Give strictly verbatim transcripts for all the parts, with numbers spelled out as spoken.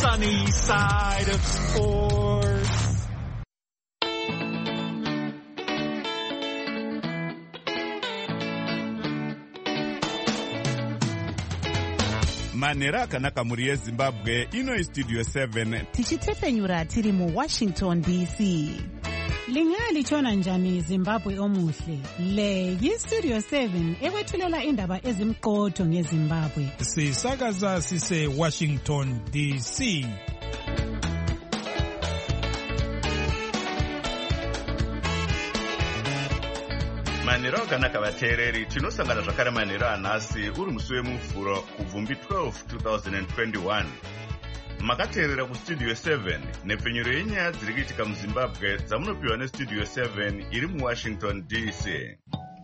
sunny side of sports. Manera akanaka muri yeZimbabwe ino istudio seven tichitefenyura tiri mu Washington D C. Lingalitshona njani Zimbabwe omuhle? Le yistudio seven ekwethulela indaba ezimqotho ngeZimbabwe. Sisakaza sise Washington D C. Manero akanaka vateereri, tinosangana zvakare manero anhasi uri musi wemufuro kubvumbi twelve twenty twenty-one. Makateerera kustudio seven nepfenyuro yenyaya dziri kuitika muZimbabwe dzamunopiwa nestudio seven iri muWashington D C.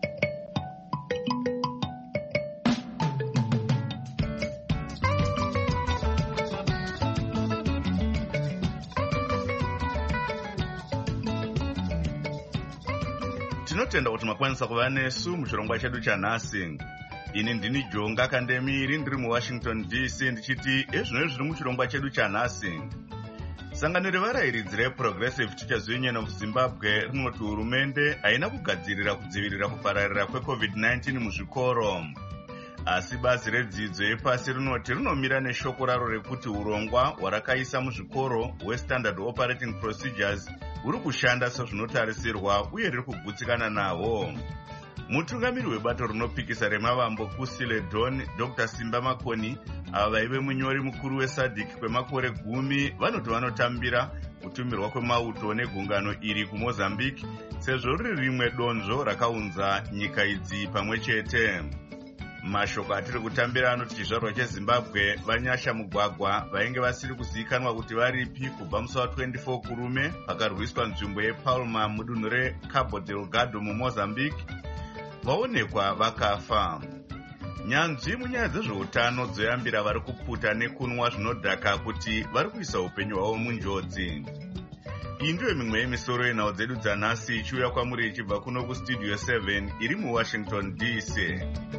Tinotenda kuti makwanisa kuva nesu muchirongwa chedu chanhasi. Ini ndini Jonga Kandemiri ndiri muWashington D C ndichiti ezvino zviri muchirongwa chedu chanhasi. Sangano revarayiridzi reProgressive Teachers Union of Zimbabwe rinoti hurumende haina kugadzirira kudzivirira kupararira kwecovid nineteen muzvikoro. Asi bazi redzidzo yepasi rinoti rinomira neshoko raro rekuti urongwa hwarakaisa muzvikoro hweStandard Operating Procedures huri kushanda sezvinotarisirwa uye riri kugutsikana nahwo. Mutungamiri webato rinopikisa remavambo kuSile Dawn, Doctor Simba Makoni, ava vaive munyori mukuru weSADC kwemakore gumi, vanoti vanotambira kutumirwa kwemauto negungano iri kuMozambique sezvo riri rimwe donzvo rakaunza nyika idzi pamwe chete. Mashoko atiri kutambira anoti chizvarwa cheZimbabwe vanyasha mugwagwa vainge vasiri kuzivikanwa kuti varipi kubva musi wa twenty-four kurume pakarwiswa nzvimbo yePalma mudunhu reCabo Delgado muMozambique vaonekwa vakafa. Nyanzvi munyaya dzezveutano dzoyambira vari kuputa nekunwa zvinodhaka kuti vari kuisa upenyu hwavo munjodzi. Iyi ndiyo mimwe yemisoro yenhau dzedu dzanhasi ichiuya kwamuri ichibva kuno kustudio seven iri muWashington D C.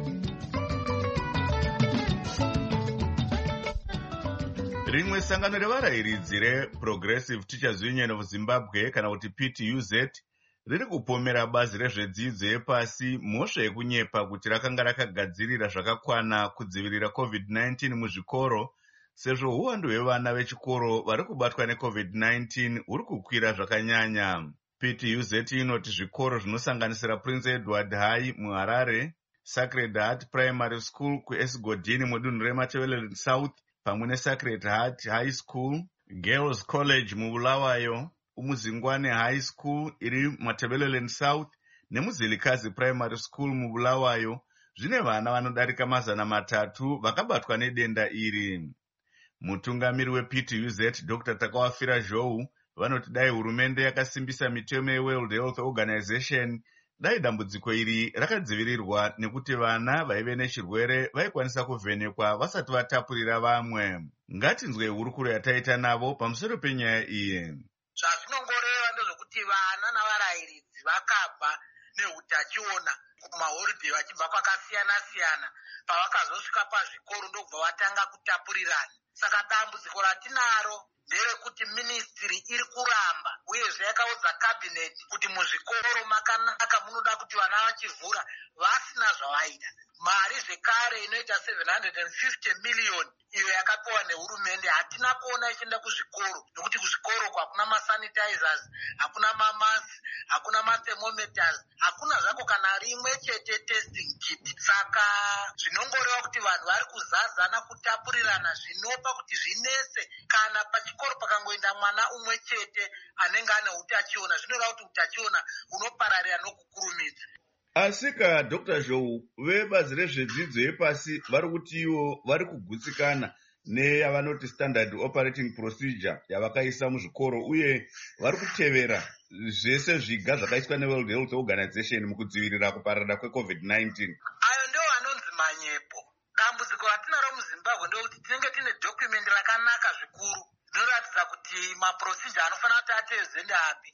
Rimwe sangano revarayiridzi reProgressive Teachers Union of Zimbabwe kana kuti P T U Z riri kupomera bazi rezvedzidzo yepasi mhosva yekunyepa kuti rakanga rakagadzirira zvakakwana kudzivirira covid nineteen muzvikoro sezvo uwandu hwevana vechikoro vari kubatwa necovid nineteen huri kukwira zvakanyanya. P T U Z inoti zvikoro zvinosanganisira Prince Edward High muHarare, Sacred Heart Primary School kuEsigodini mudunhu reMatebeleland South pamwe neSacred Heart High School, Girls College muBulawayo, umuzingwane High School iri Matebeleland South nemuzilikazi Primary School muBulawayo zvine vana vanodarika mazana matatu vakabatwa nedenda iri. Mutungamiri weP T U Z Doctor Takawafira Zhou vanoti dai hurumende yakasimbisa mitemo yeWorld Health Organization dai dambudziko iri rakadzivirirwa nekuti vana vaive nechirwere vaikwanisa kuvhenekwa vasati vatapurira vamwe. Ngatinzwe hurukuro yataita navo pamusoro penyaya iyi. Zvazvinongoreva ndezvekuti vana navarayiridzi vakabva neutachiona kumahoride vachibva kwakasiyana siyana pavakazosvika pazvikoro ndobva vatanga kutapurirana. Saka dambudziko ratinaro nderekuti ministry iri kuramba uyezve yakaudza cabinet kuti muzvikoro makanaka munoda kuti vana vachivhura vasina zvavaida. Mari zvekare inoita seven hundred fifty million iyo yakapiwa nehurumende hatina kuona ichienda kuzvikoro nokuti kuzvikoro hakuna masanitizers, hakuna mamasi, hakuna mathermometers, hakuna zvako kana rimwe chete testing kit. Saka zvinongoreva kuti vanhu vari kuzazana kutapurirana zvinopa kuti zvinese kana pachikoro pakangoenda mwana umwe chete anenge ane utachiona zvinoreva kuti utachiona unopararira nokukurumidza. Asika Doctor Zhou vebazi rezvedzidzo yepasi vari kuti ivo vari kugutsikana neyavanoti Standard Operating Procedure yavakaisa muzvikoro uye vari kutevera zvese zviga zvakaiswa neWorld Health Organization mukudzivirira kupararira kwecovid nineteen. Ayo ndio anonzi manyepo. Dambudziko ratinaro muZimbabwe ndekuti tinenge tine document rakanaka zvikuru rinoratidza kuti maprocedure anofanira kuti atedzwe ndeapi. Asi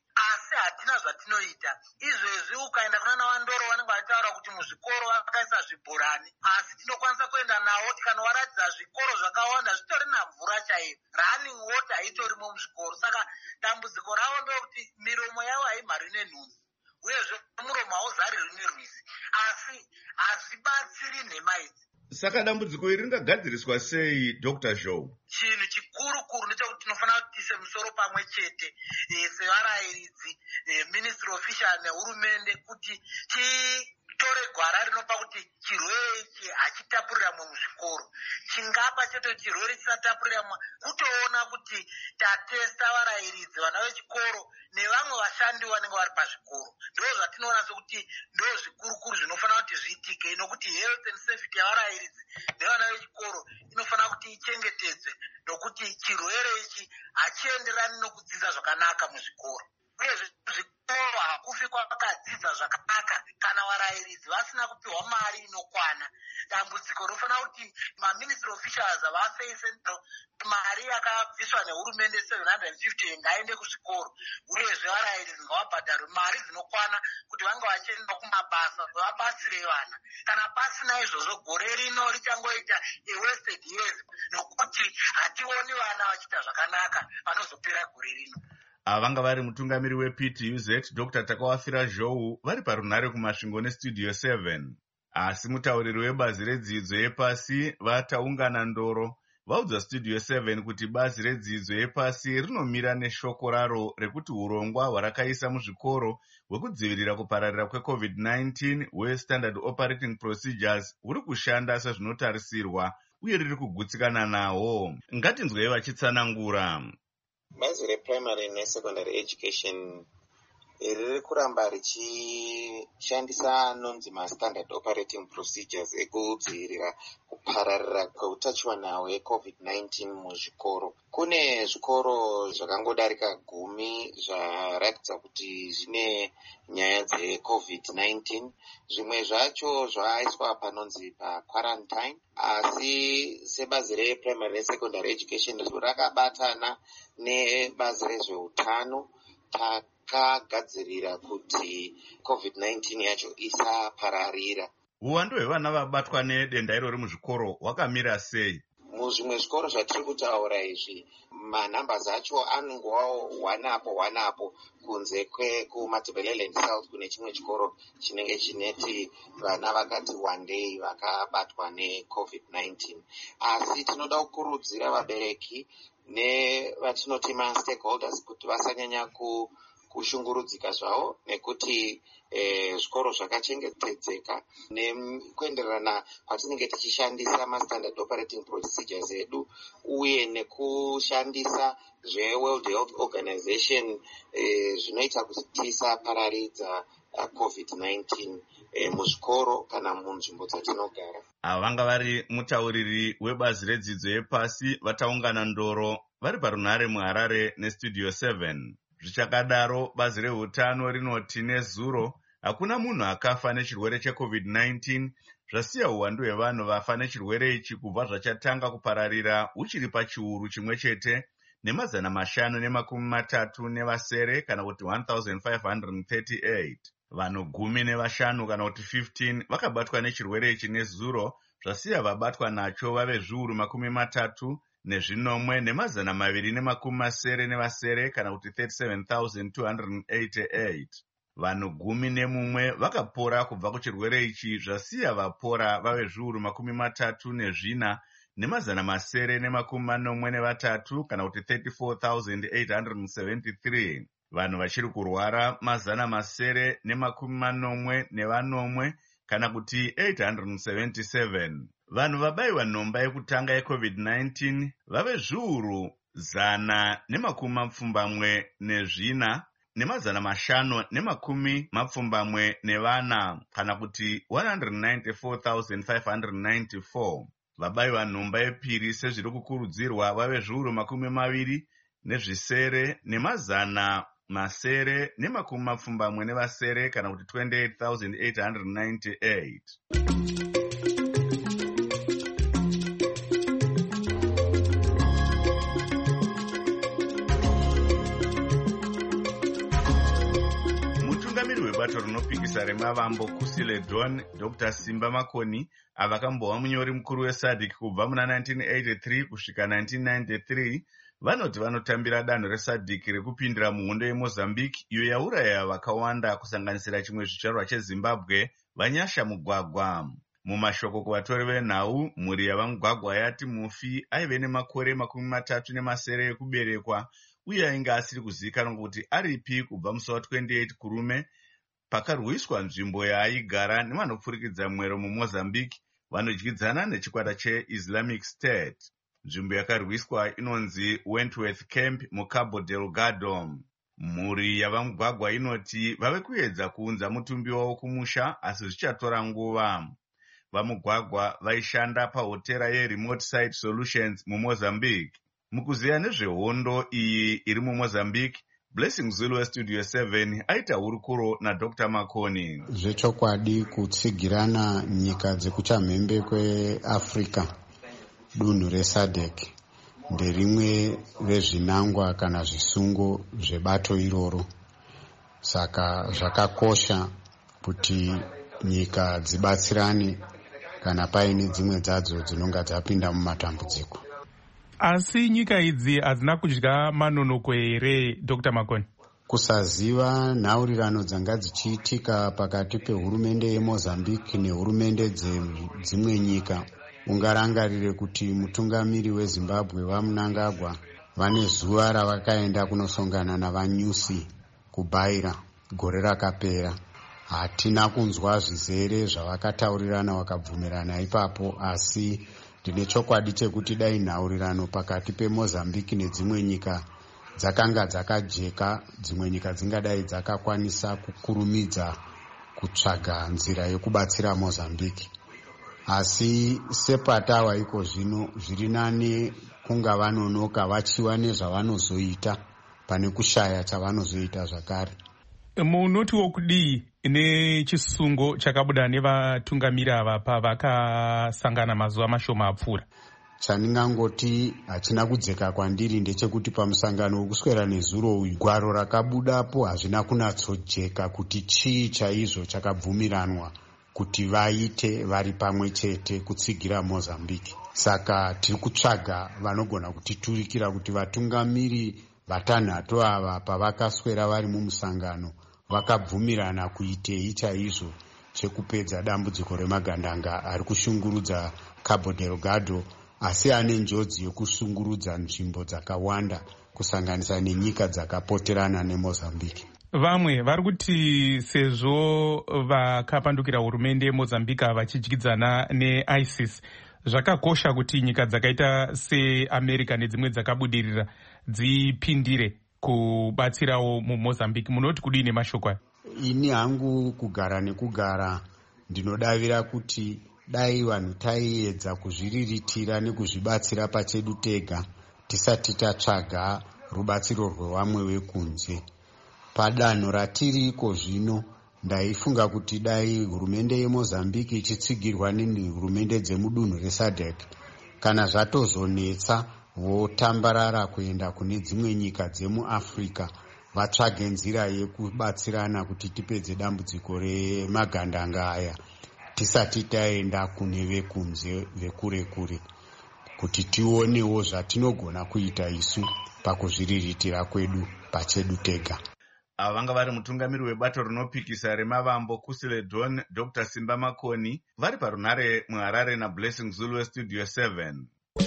asi hatina zvatinoita. Izvezvi ukaenda kuna Nawandoro vanenge vataura kuti muzvikoro vakaisa zvibhorani, asi tinokwanisa kuenda nawo tikanovaratidza zvikoro zvakawanda zvitorina mvura chaiyo, running water haitorimo muzvikoro. Saka dambudziko ravo ndekuti miromo yavo haimhari nenhunzi, uyezve muromo hauzariri nerwizi, asi hazvibatsiri nhema idzi. Saka dambudziko iri ringagadziriswa sei, Doctor Zhou? Chinhu chikuru kuru ndechekuti tinofanira kuti tiise musoro pamwe chete sevarayiridzi, ministry official nehurumende, kuti titore gwara rinopa kuti chirwere ichi hachitapurira mwe muzvikoro. Chingapa chete chirwere chisatapurira mwe kutoona kuti tatesta varayiridzi, vana vechikoro nevamwe vashandi vanenge vari pazvikoro. Ndo zvatinoona sekuti ndo zvikurukuru zvinofanira kuti zviitike, nokuti health and safety yavarayiridzi nevana vechikoro inofanira kuti ichengetedzwe, nokuti chirwere ichi hachienderani nokudzidza zvakanaka muzvikoro. Uye zvikoro hakufi kwakadzidza zvakanaka kana varayiridzi vasina kupiwa mari inokwana. Dambudziko rinofanira kuti maministry officials avafeise mari yakabviswa nehurumende seven hundred fifty ngaende kuzvikoro, uyezve varayiridzi ngavabhadharwe mari dzinokwana kuti vange vachienda kumabasa vabatsire vana. Kana pasina izvozvo, gore rino richangoita wasted years, nokuti hationi vana vachiita zvakanaka vanozopera gore rino. Avanga vari mutungamiri weP T U Z Doctor Takawafira Zhou vari parunhare kumasvingo nestudio seven. Asi mutauriri webazi redzidzo yepasi vataungana ndoro vaudza studio seven kuti bazi redzidzo yepasi rinomira neshoko raro rekuti urongwa hwarakaisa muzvikoro hwekudzivirira kupararira kweCovid nineteen hweStandard Operating Procedures huri kushanda sezvinotarisirwa uye riri kugutsikana nawo. Ngatinzwei vachitsanangura. Bazi reprimary nesecondary education riri kuramba richishandisa anonzi mastandard operating procedures ekudzivirira kupararira kweutachiwana hweCovid nineteen muzvikoro. Kune zvikoro zvakangodarika gumi zvaratidza kuti zvine nyaya dzeCovid nineteen. Zvimwe zvacho zvaaiswa panonzi paquarantine, asi sebazi reprimary nesecondary education rakabatana nebazi rezveutano takagadzirira kuti COVID nineteen yacho isapararira. Uwandu hwevana vabatwa nedenda irori muzvikoro hwakamira sei? Muzvimwe zvikoro zvatiri kutaura izvi, manhamba acho anongovawo wanapo wanapo kunze kwekuMatabeleland South kune chimwe chikoro chinenge chineti vana vakati wandei vakabatwa neCovid nineteen. Asi tinoda kukurudzira vabereki nevatinoti ma-stakeholders kuti vasanyanya ku kushungurudzika zvavo, nekuti eh, zvikoro zvakachengetedzeka nekuenderana patinenge tichishandisa mastandard operating procedures edu uye nekushandisa zveWorld Health Organization eh, zvinoita kuti tisapararidza uh, COVID nineteen eh, muzvikoro kana munzvimbo dzatinogara. Avanga vari mutauriri webazi redzidzo yepasi vataungana ndoro vari parunhare muHarare nestudio seven. Zvichakadaro, bazi reutano rinoti nezuro hakuna munhu akafa nechirwere cheCovid nineteen, zvasiya uwandu hwevanhu vafa nechirwere ichi kubva zvachatanga kupararira uchiri pachiuru chimwe chete nemazana mashanu nemakumi matatu nevasere kana kuti one thousand five hundred thirty-eight. Vanhu gumi nevashanu kana kuti fifteen vakabatwa nechirwere ichi nezuro, zvasiya vabatwa nacho vave zviuru makumi matatu nezvinomwe nemazana maviri nemakumi masere nevasere kana kuti thirty-seven thousand two hundred eighty-eight. Vanhu gumi nemumwe vakapora kubva kuchirwere ichi, zvasiya vapora vave zviuru makumi matatu nezvina nemazana masere nemakumi manomwe nevatatu kana kuti thirty-four thousand eight hundred seventy-three. Vanhu vachiri kurwara mazana masere nemakumi manomwe nevanomwe kana kuti eight hundred seventy-seven. Vanhu vabayiwa nhomba yekutanga yeCovid nineteen vave zviuru zana nemakumi mapfumbamwe nezvina nemazana mashanu nemakumi mapfumbamwe nevana kana kuti one hundred ninety-four thousand five hundred ninety-four. Vabayiwa nhomba yepiri sezviri kukurudzirwa vave zviuru makumi maviri nezvisere nemazana masere nemakumi mapfumbamwe nevasere kana kuti twenty-eight thousand eight hundred ninety-eight. webato rinopikisa remavambo Kusile Dawn, Doctor Simba Makoni, avakambova munyori mukuru wesadc kubva muna nineteen eighty-three kusvika nineteen ninety-three, vanoti vanotambira danho resadc rekupindira muhondo yeMozambique iyo yauraya vakawanda kusanganisira chimwe zvicharwa cheZimbabwe, Vanyasha Mugwagwa. Mumashoko kuvatori venhau, mhuri yavaMugwagwa yati mufi aive nemakore makumi matatu nemasere ekuberekwa uye ainge asiri kuzivikanwa kuti aripi kubva musi wa28 kurume pakarwiswa nzvimbo yaaigara nevanopfurikidza mwero muMozambique vanodyidzana nechikwata cheIslamic State. Nzvimbo yakarwiswa inonzi Wentworth Camp muCabo Delgado. Mhuri yavaMugwagwa inoti vave kuedza kuunza mutumbi wavo kumusha asi zvichatora nguva. VaMugwagwa vaishanda pahotera yeRemote Site Solutions muMozambique. Mukuziya nezvehondo iyi iri muMozambique, Blessing Zulu weStudio seven aita hurukuro naDoctor Makoni. Zvechokwadi kutsigirana nyika dzekuchamhembe kweAfrica dunhu reSADC nderimwe rezvinangwa kana zvisungo zvebato iroro. Saka zvakakosha kuti nyika dzibatsirane kana paine dzimwe dzadzo dzinonga dzapinda mumatambudziko. Asi nyika idzi hadzina kudya manonoko here, Doctor Makoni? Kusaziva nhaurirano dzanga dzichiitika pakati pehurumende yeMozambique nehurumende dzimwe nyika. Ungarangarire kuti mutungamiri weZimbabwe vaMnangagwa vane zuva ravakaenda kunosongana navanyusi kuBaira gore rakapera. Hatina kunzwa zvizere zvavakataurirana vakabvumirana ipapo, asi ndine chokwadi chekuti dai nhaurirano pakati peMozambique nedzimwe nyika dzakanga dzakajeka, dzimwe nyika dzingadai dzakakwanisa kukurumidza kutsvaga nzira yekubatsira Mozambique. Asi sepatava iko zvino zviri nane kunga vanonoka vachiva nezvavanozoita pane kushaya chavanozoita zvakare. Munoti wokudii nechisungo chakabuda nevatungamiri ava pavakasangana mazuva mashoma apfuura? Chandingangoti hachina kudzeka kwandiri ndechekuti pamusangano wekuswera nezuro uyu gwaro rakabudapo hazvina kunatsojeka kuti chii chaizvo chakabvumiranwa kuti vaite vari pamwe chete kutsigira Mozambique. Saka tiri kutsvaga vanogona kutiturikira kuti vatungamiri vatanhatu ava pavakaswera vari mumusangano vakabvumirana kuitei chaizvo chekupedza dambudziko remagandanga ari kushungurudza Cabo Delgado, asi ane njodzi yokushungurudza nzvimbo dzakawanda kusanganisa nenyika dzakapoterana neMozambique. Vamwe vari kuti sezvo vakapandukira hurumende yeMozambique vachidyidzana neISIS, zvakakosha kuti nyika dzakaita seAmerica nedzimwe dzakabudirira dzipindire kubatsirawo muMozambique. Munoti kudii nemashoko aya? Ini hangu kugara nekugara ndinodavira kuti dai vanhu taiedza kuzviriritira nekuzvibatsira pachedu tega tisati tatsvaga rubatsiro rwevamwe vekunze. Padanho ratiriko zvino ndaifunga kuti dai hurumende yeMozambique ichitsigirwa nehurumende dzemudunhu reSADC, kana zvatozonetsa votambarara kuenda kune dzimwe nyika dzemuAfrica vatsvage nzira yekubatsirana kuti tipedze dambudziko remagandanga aya tisati taenda kune vekunze vekure kure, kuti tionewo zvatinogona kuita isu pakuzviriritira kwedu pachedu tega. Ava vanga vari mutungamiri webato rinopikisa remavambo Kusile Dawn, Doctor Simba Makoni, vari parunhare muHarare naBlessing Zulu weStudio seven.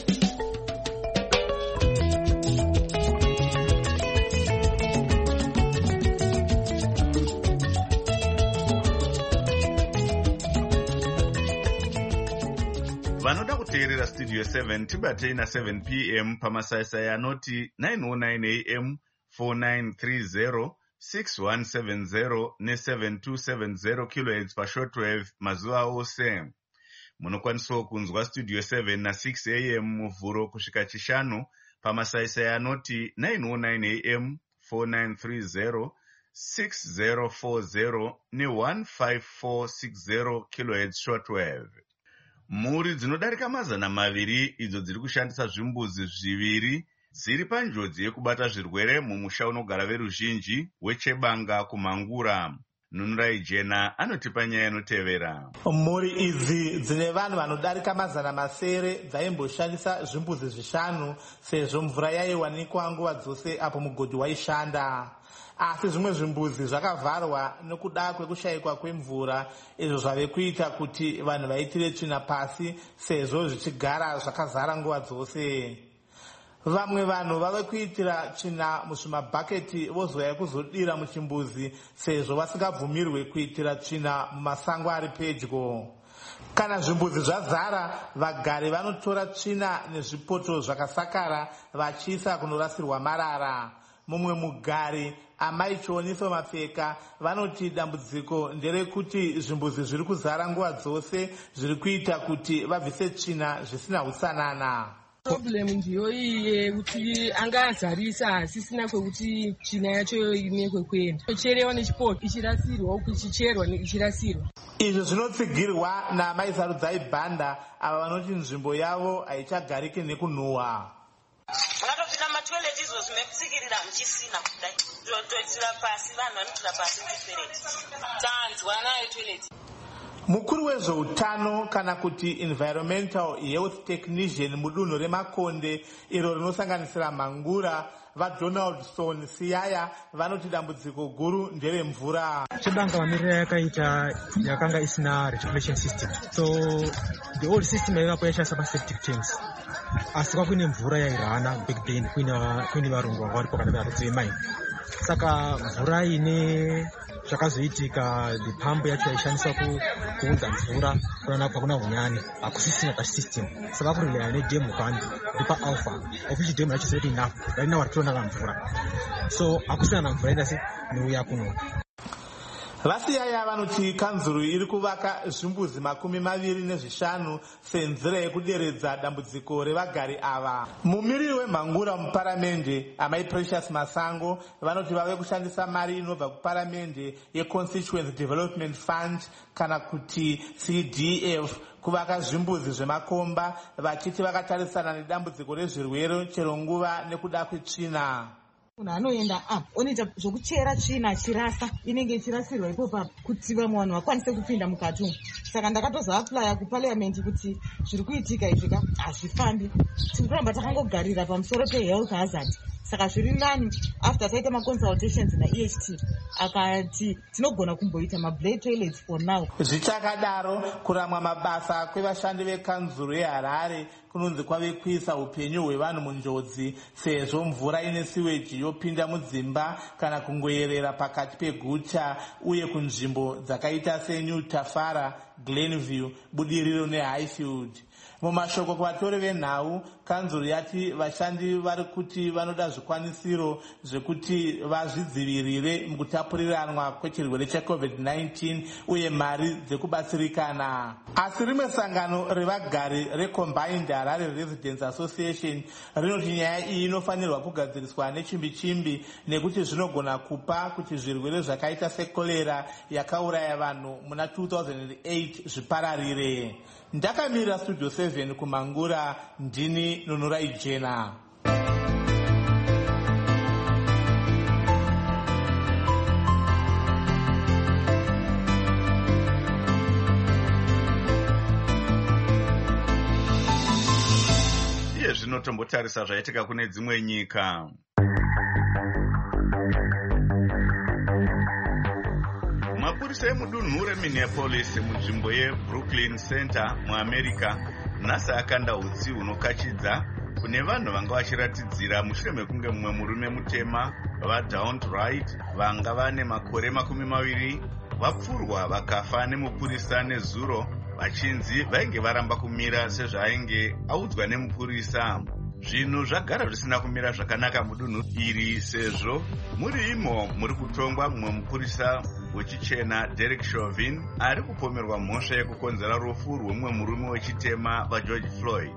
Vanoda kuteerera Studio seven tibatei na seven p m pamasaisai anoti nine oh nine a m, four nine three zero, six one seven zero ne seven two seven zero kilohertz pashortwave mazuva ose. Munokwanisawo kunzwa Studio seven na six a m muvhuro kusvika chishanu pamasaisai anoti nine oh nine a m, four nine three zero, six zero four zero ne one five four six zero kilohertz shortwave. Mhuri dzinodarika mazana maviri idzo dziri kushandisa zvimbuzi zviviri dziri panjodzi yekubata zvirwere mumusha unogara veruzhinji weChebanga kuMangura. Nunurai Jena anotipa nyaya inotevera. Mhuri idzi dzine vanhu vanodarika mazana masere dzaimboshandisa zvimbuzi zvishanu sezvo mvura yaiwanikwa nguva dzose apo mugodhi waishanda. Asi zvimwe zvimbuzi zvakavharwa nokuda kwekushayikwa kwemvura, izvo zvave kuita kuti vanhu vaitire tsvina pasi sezvo zvichigara zvakazara nguva dzose. Vamwe vanhu vave kuitira tsvina muzvimabhaketi vozouya kuzodira muchimbuzi sezvo vasingabvumirwe kuitira tsvina mumasango ari pedyo. Kana zvimbuzi zvazara, vagari vanotora tsvina nezvipoto zvakasakara vachiisa kunorasirwa marara. Mumwe mugari, Amai Chioniso Mapfeka, vanoti dambudziko nderekuti zvimbuzi zviri kuzara nguva dzose zviri kuita kuti vabvise tsvina zvisina utsanana. Problem ndiyo iye kuti angazarisa asisina kwekuti tsvina yacho inekwe kwenda. Cherewa nechipoto ichirasirwa uku ichicherwa ichirasirwa. Izvo zvinotsigirwa naMai Sarudzai Banda, ava vanoti nzvimbo yavo haichagariki nekunhuhwa. Vakapinda matoileti izvo zvimekutsikirira muchisina kudai. Totoitira pasi vanhu vanotira pasi mutoileti. Tanzwa nayo toileti. Mukuru wezveutano kana kuti environmental health technician mudunhu reMakonde iro rinosanganisira Mangura, vaDonaldson Siyaya vanoti dambudziko guru nderemvura. Chibanga vamirira yakaita yakanga isina reticulation system. So the old system yakapo yashandisa paseptic tanks. Asi kwakuine mvura yairana Big Ben kuine varungu vanga varipo kana varudzi vemaini. Saka mvura ine zvakazoitika the pump yacho yaishandiswa kuunza mvura kuona pakuna hunyani hakusisina touch system. Saka kurilaya nedemu kandi ndipa alpha official demu yacho zoti enough raina waritona mvura. So hakusina na mvura indasi nouya kuno. Vasiyaya vanoti kanzuru iri kuvaka zvimbuzi makumi maviri nezvishanu senzira yekuderedza dambudziko revagari ava. Mumiriri weMhangura muparamende, Amai Precious Masango, vanoti vave kushandisa mari inobva kuparamende yeConstituency Development Fund kana kuti C D F kuvaka zvimbuzi zvemakomba, vachiti vakatarisana nedambudziko rezvirwere chero nguva nekuda kwetsvina. Munhu anoenda apa onoita zvokuchera tsvina achirasa inenge ichirasirwa ipopa kuti vamwe vanhu vakwanise kupinda mukati umu. Saka ndakatoza aplya kuparliament kuti zviri kuitika izvika hazvifambi. Tiri kuramba takangogarira pamusoro pehealth hazard. Saka zviri nani after taita maconsultations naE H T akati tinogona kumboita mablade toilets for now. Zvichakadaro kuramwa mabasa kwevashandi vekanzuru yeHarare kunonzi kwave kuisa upenyu hwevanhu munjodzi sezvo mvura ine siweji yopinda mudzimba kana kungoyerera pakati peguta uye kunzvimbo dzakaita seNew Tafara, Glenview, Budiriro neHighfield. Mumashoko kuvatori venhau, kanzuru yati vashandi vari kuti vanoda zvikwanisiro zvekuti vazvidzivirire mukutapuriranwa kwechirwere cheCovid nineteen uye mari dzekubatsirikana. Asi rimwe sangano revagari reCombined Harare Residents Association rinoti nyaya iyi inofanirwa kugadziriswa nechimbi chimbi nekuti zvinogona kupa kuti zvirwere zvakaita sekorera yakauraya vanhu muna two thousand eight zvipararire. Ndakamirira Studio seven kuMangura, ndini Nunurai Jena. Iye zvinotombotarisa zvaitika kune dzimwe nyika. Mapurisa emudunhu reMinneapolis munzvimbo yeBrooklyn Center muAmerica nhasi akanda utsi hunokachidza kune vanhu vanga vachiratidzira mushure mekunge mumwe murume mutema vaDaunte Wright vanga vane makore makumi maviri vapfurwa vakafa nemupurisa nezuro vachinzi vainge varamba kumira sezvainge audzwa nemupurisa. Zvinhu zvagara zvisina kumira zvakanaka mudunhu iri sezvo muri imo muri kutongwa mumwe mupurisa wechichena Derek Chauvin ari kupomerwa mhosva yekukonzera rufu rwemumwe murume wechitema vaGeorge Floyd.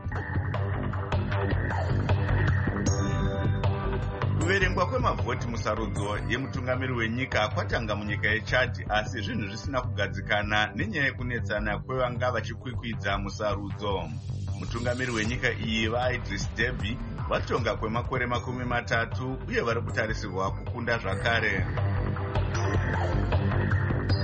Kuverengwa kwemavhoti musarudzo yemutungamiri wenyika kwatanga munyika yeChad, asi zvinhu zvisina kugadzikana nenyaya yekunetsana kwevanga vachikwikwidza musarudzo. Mutungamiri wenyika iyi vaIdris Deby vatonga kwemakore makumi matatu uye vari kutarisirwa kukunda zvakare.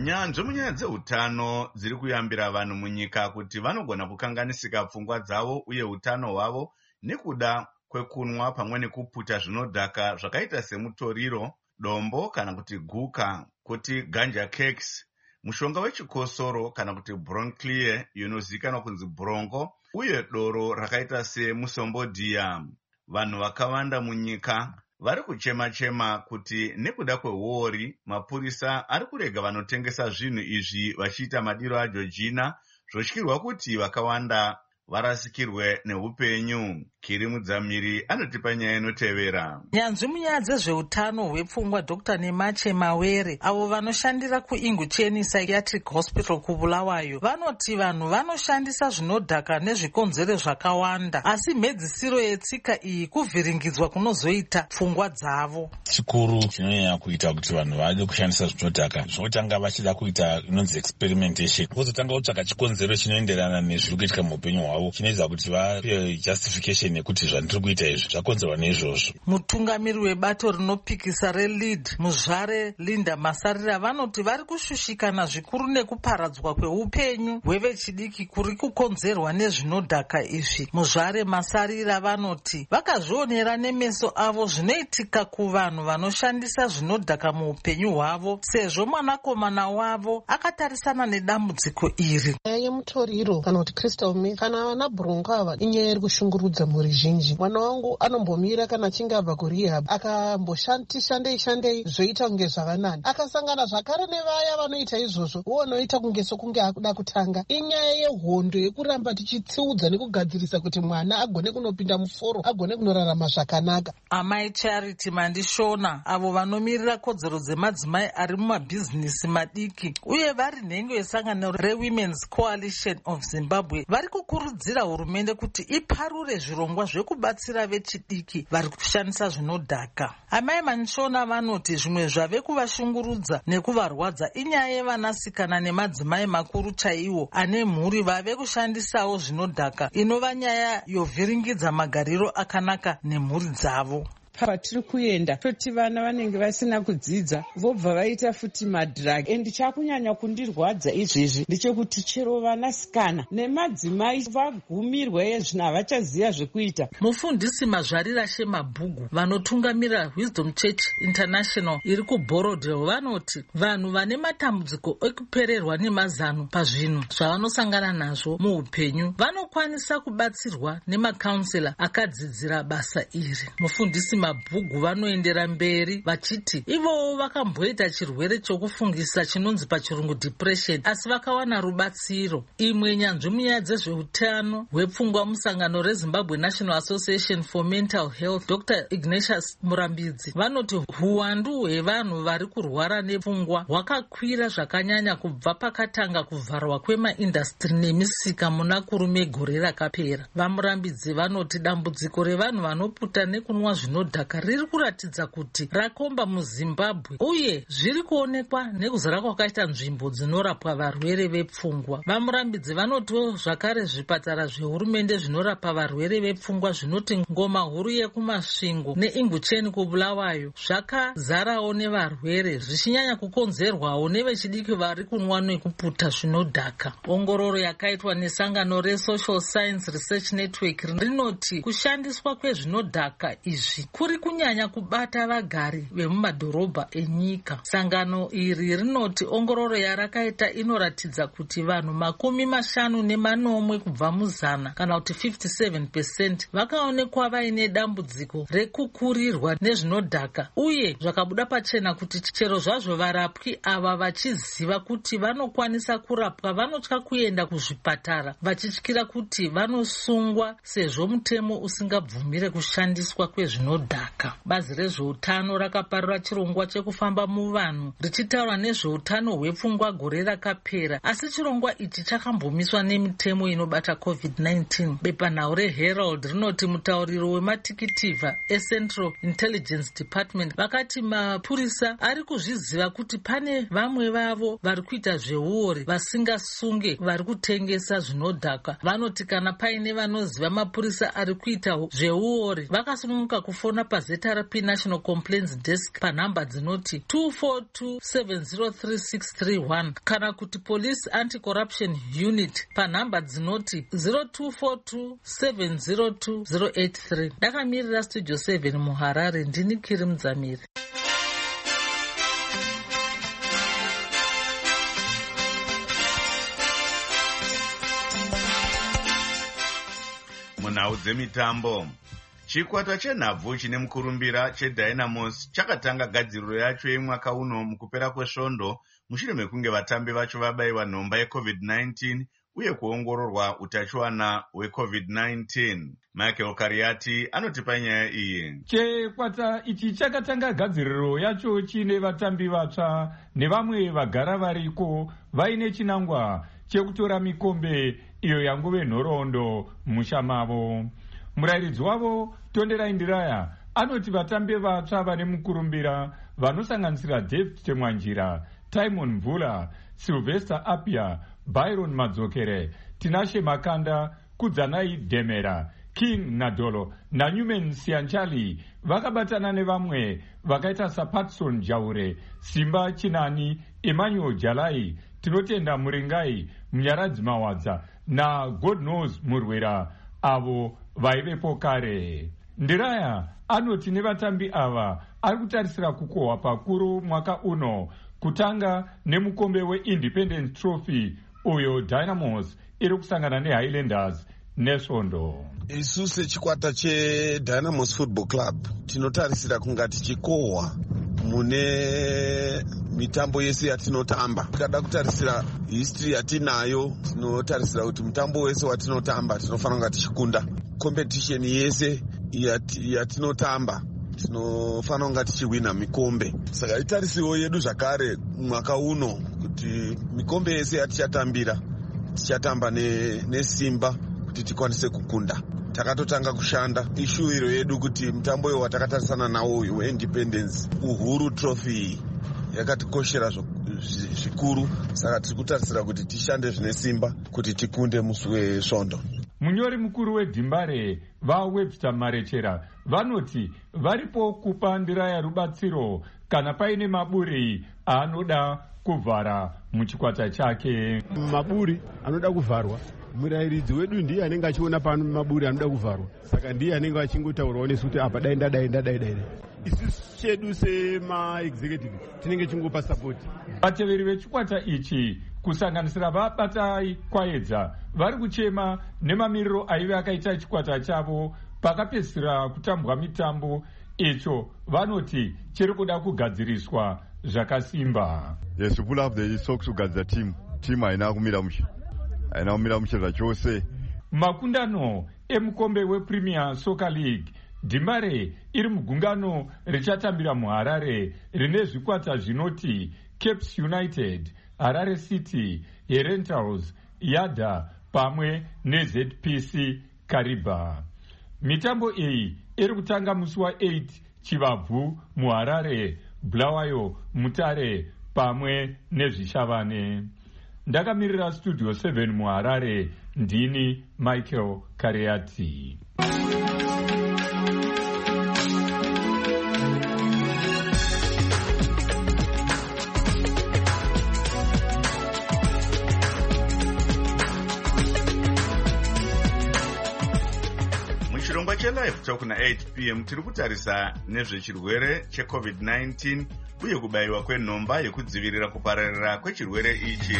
Nyanzvi munyaya dzeutano dziri kuyambira vanhu munyika kuti vanogona kukanganisika pfungwa dzavo uye utano hwavo nekuda kwekunwa pamwe nekuputa zvinodhaka zvakaita semutoriro, dombo kana kuti guka, kuti ganja cakes, mushonga wechikosoro kana kuti bronclear inozivikanwa kunzi bronco, uye doro rakaita semusombodiya. Vanhu vakawanda munyika vari kuchema-chema kuti nekuda kwehuori mapurisa ari kurega vanotengesa zvinhu izvi vachiita madiro aJeorgina, zvotyirwa kuti vakawanda varasikirwe neupenyu. Kiri Mudzamiri anotipa nyaya inotevera. Nyanzvi munyaya dzezveutano hwepfungwa Dr Nemache Mawere avo vanoshandira kuIngucheni Psychiatric Hospital kuBulawayo vanoti vanhu vanoshandisa zvinodhaka nezvikonzero zvakawanda, asi mhedzisiro yetsika iyi kuvhiringidzwa kunozoita pfungwa dzavo. Chikuru chinonyanya kuita kuti vanhu vade kushandisa zvinodhaka zvinotanga vachida kuita inonzi experimentation, vozotanga kutsvaka chikonzero chinoenderana nezviri kuitika muupenyu hwavo chinoita kuti vape justification nekuti zvandiri kuita izvi zvakonzerwa neizvozvo. Mutungamiri webato rinopikisa reLead Muzvare Linda Masarira vanoti vari kushushikana zvikuru nekuparadzwa kweupenyu hwevechidiki kuri kukonzerwa nezvinodhaka izvi. Muzvare Masarira vanoti vakazvionera nemeso avo zvinoitika kuvanhu vanoshandisa zvinodhaka muupenyu hwavo, sezvo mwanakomana wavo akatarisana nedambudziko iri. Nyaya yemutoriro kana kuti crystal meth kana vana bronco ava inyaya iri kushungurudza mhuri zhinji. Mwana wangu anombomira kana achinge abva kurehab akamboshandei shandei shandei zvoita kunge zvakanani, akasangana zvakare nevaya vanoita izvozvo vonoita kunge sokunge akuda kutanga. Inyaya yehondo yekuramba tichitsiudza nekugadzirisa kuti mwana agone kunopinda muforo, agone kunorarama zvakanaka. Amai Charity Mandishona avo vanomirira kodzero dzemadzimai ari mumabhizinisi madiki uye vari nhengo yesangano reWomen's Coalition of Zimbabwe vari kukurudzira hurumende kuti iparure zvirongwa zvekubatsira vechidiki vari kushandisa zvinodhaka. Amai Mandishona vanoti zvimwe zvave kuvashungurudza nekuvarwadza inyaya yevanasikana nemadzimai makuru chaiwo ane mhuri vave kushandisawo zvinodhaka, inova nyaya yovhiringidza magariro akanaka nemhuri dzavo. Patiri kuenda toti vana vanenge vasina kudzidza vobva vaita futi madhiragi, endi chakunyanya kundirwadza izvezvi ndechekuti chero vanasikana nemadzimai vagumirwa yezvino havachaziva zvekuita. Mufundisi Mazvarira Shemabhugu vanotungamira Wisdom Church International iri kuBorodale vanoti vanhu vane matambudziko ekupererwa nemazano pazvinhu zvavanosangana nazvo muupenyu vanokwanisa kubatsirwa nemakaunzera akadzidzira basa iri. Mufundisi Mabhugu vanoendera mberi vachiti ivowo vakamboita chirwere chokufungisa chinonzi pachirungu depression, asi vakawana rubatsiro. Imwe nyanzvi munyaya dzezveutano hwepfungwa musangano reZimbabwe National Association for Mental Health Dr Ignatius Murambidzi vanoti huwandu hwevanhu vari kurwara nepfungwa hwakakwira zvakanyanya kubva pakatanga kuvharwa kwemaindastri nemisika muna kurume gore rakapera. Vamurambidzi vanoti dambudziko revanhu vanoputa nekunwa zvinodhaka riri kuratidza kuti rakomba muZimbabwe uye zviri kuonekwa nekuzara kwakaita nzvimbo dzinorapwa varwere vepfungwa. Vamurambidzi vanotiwo zvakare zvipatara zvehurumende zvinorapa varwere vepfungwa zvinoti Ngoma huru yekumasvingo neIngucheni kuBulawayo zvakazarawo nevarwere zvichinyanya kukonzerwawo nevechidiki vari kunwa nekuputa zvinodhaka. Ongororo yakaitwa nesangano reSocial Science Research Network rinoti kushandiswa kwezvinodhaka izvi kuri kunyanya kubata vagari vemumadhorobha enyika. Sangano iri rinoti ongororo yarakaita inoratidza kuti vanhu makumi mashanu nemanomwe kubva muzana kana kuti fifty-seven percent vakaonekwa vaine dambudziko rekukurirwa nezvinodhaka, uye zvakabuda pachena kuti chero zvazvo varapwi ava vachiziva kuti vanokwanisa kurapwa vanotya kuenda kuzvipatara vachityira kuti vanosungwa sezvo mutemo usingabvumire kushandiswa kwezvinodhaka. Bazi rezveutano rakaparura chirongwa chekufamba muvanhu richitaura nezveutano hwepfungwa gore rakapera, asi chirongwa ichi chakambomiswa nemitemo inobata covid nineteen. Bepanhau reHerald rinoti mutauriro wematikitivha eCentral Intelligence Department vakati mapurisa ari kuzviziva kuti pane vamwe vavo vari kuita zveuori vasingasunge vari kutengesa zvinodhaka. Vanoti kana paine vanoziva mapurisa ari kuita zveuori vakasununguka kufona fona paz R P National Complaints Desk panhamba dzinoti two four two seven zero three six three one kana kuti Police Anti-Corruption Unit panhamba dzinoti zero two four two seven zero two zero eight three. Ndakamirira Studio seven muHarare, ndini Kiri Mudzamiri. Munhau dzemitambo, chikwata chenhabvu chine mukurumbira cheDynamos chakatanga gadziriro yacho yemwaka uno mukupera kwesvondo mushure mekunge vatambi vacho vabayiwa nhomba yecovid nineteen uye kuongororwa utachiwana hwecovid nineteen. Michael Kariati anotipa nyaya iyi. Chikwata ichi chakatanga gadziriro yacho chine vatambi vatsva nevamwe vagara variko vaine chinangwa chekutora mikombe iyo yanguve nhoroondo musha mavo. Murayiridzi wavo Tonderai Ndiraya anoti vatambi vatsva vane mukurumbira vanosanganisira David Temwanjira, Timon Mvula, Sylvester Apia, Byron Madzokere, Tinashe Makanda, Kudzanai Demera, King Nadolo naNewman Sianchali vakabatana nevamwe vakaita saPatson Jaure, Simba Chinani, Emmanuel Jalai, Tinotenda Muringai, Munyaradzi Mawadza na God Knows Murwera avo vaivepo kare. Ndiraya anoti nevatambi ava ari kutarisira kukohwa pakuru mwaka uno, kutanga nemukombe weIndependence Trophy uyo Dynamos iri kusangana neHighlanders nesvondo. Isu sechikwata cheDynamos Football Club tinotarisira kunga tichikohwa mune mitambo yese yatinotamba. Tikada kutarisira history yatinayo, tinotarisira kuti mutambo wese watinotamba tinofanira kunga tichikunda. Competition yese yatinotamba tinofanira kunga tichiwina mikombe. Saka itarisiro yedu zvakare mwaka uno kuti mikombe yese yatichatambira tichatamba nesimba kuti tikwanise kukunda. Takatotanga kushanda ishuwiro yedu kuti mutambo uyo watakatarisana nawo weIndependence Uhuru Trophy yakatikoshera zvikuru, saka tiri kutarisira kuti tishande zvine simba kuti tikunde musi wesvondo. Munyori mukuru weDhimbare vaWebster Marechera vanoti varipo kupa Ndiraya rubatsiro kana paine maburi aanoda kuvhara muchikwata chake. Maburi anoda kuvharwa, murayiridzi wedu ndiye anenge achiona pano maburi anoda kuvharwa, saka ndiye anenge achingotaurawo nesu kuti apa dai ndadai ndadai dai. Isusu chedu sema-executive tinenge chingopa sapoti. Vateveri vechikwata ichi kusanganisira vabatai kwaedza vari kuchema nemamiriro aive akaita chikwata chavo pakapedzisira kutambwa mitambo icho. Vanoti chiri kuda kugadziriswa zvakasimba. Yes, we have the socks kugadzira team. Team haina kumira mushe. Haina kumira mushe zvachose. Makundano emukombe wePremier Soccer League, Dhimbare iri mugungano richatambira muHarare rine zvikwata zvinoti Capes United, Harare City, Herentals, Yada pamwe neZ P C Kariba. Mitambo iyi iri kutanga musi wa8 Chivabvu muHarare, Bulawayo, Mutare pamwe nezvishavane. Ndakamirira Studio seven muHarare, ndini Michael Kariati. Chirongwa cheLive Talk na eight p m tiri kutarisa nezvechirwere checovid nineteen uye kubayiwa kwenhomba yekudzivirira kupararira kwechirwere ichi.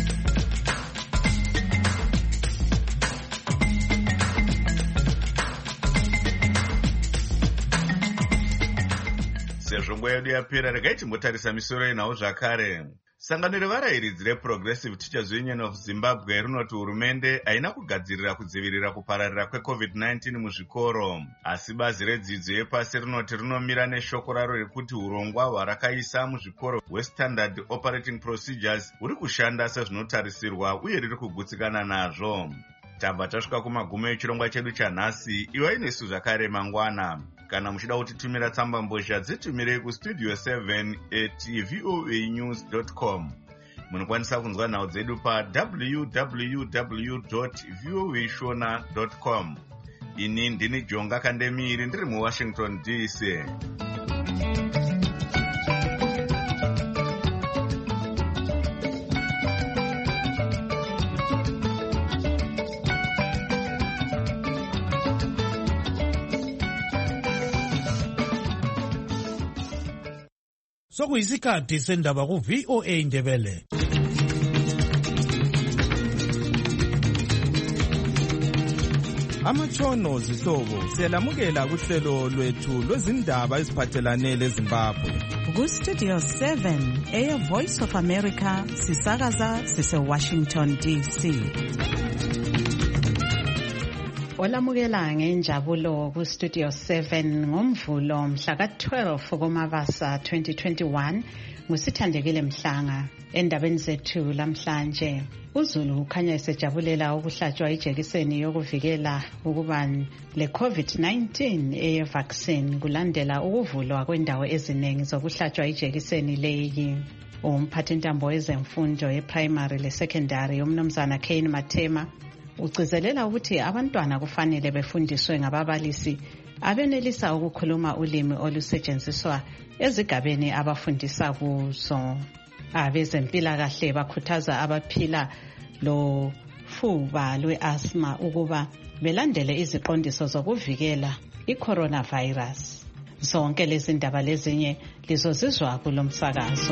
Sezvo nguva yedu yapera, regai timbotarisa misoro yenhau zvakare. Sangano revarayiridzi reProgressive Teachers Union of Zimbabwe rinoti hurumende haina kugadzirira kudzivirira kupararira kwecovid nineteen muzvikoro, asi bazi redzidzo yepasi rinoti rinomira neshoko raro rekuti urongwa hwarakaisa muzvikoro hweStandard Operating Procedures huri kushanda sezvinotarisirwa uye riri kugutsikana nazvo. Tabva tasvika kumagumo echirongwa chedu chanhasi. Iwai nesu zvakare mangwana. Kana muchida kutitumira tsamba mbozha dzitumirei kustudio seven at voa news dot com. Munokwanisa kunzwa nhau dzedu pa w w w dot voa shona dot com. ini ndini Jonga Kandemiri ndiri muWashington D C. Sokuyisikhathi sendaba ku V O A Ndebele. Amatshono zihlobo siyalamukela kuhlelo lwethu lwezindaba eziphathelane leZimbabwe. Ku Studio seven, Air Voice of America, sisakaza sise Washington D C. Olamukela ngenjabulo ku Studio seven ngomvulo mhla ka twelve kuMabasa twenty twenty-one ngusithandekile Mhlanga. Endabeni zethu lamhlanje, uZulu ukhanya esejabulela ukuhlatshwa ijekiseni yokuvikela ukuba le COVID nineteen eye vaccine kulandela ukuvulwa kwendawo eziningi zokuhlatshwa ijekiseni leyi. Umphathintambo wezemfundo ye-primary le-secondary umnumzana Kane Matema ugcizelela ukuthi abantwana kufanele befundiswe ngababalisi abenelisa ukukhuluma ulimi olusetshenziswa ezigabeni abafundisa kuzo. Abezempilakahle bakhuthaza abaphila lo fuba lwe-asthma ukuba belandele iziqondiso zokuvikela i-coronavirus. Zonke lezi ndaba lezinye lizozizwa kulo msakazo.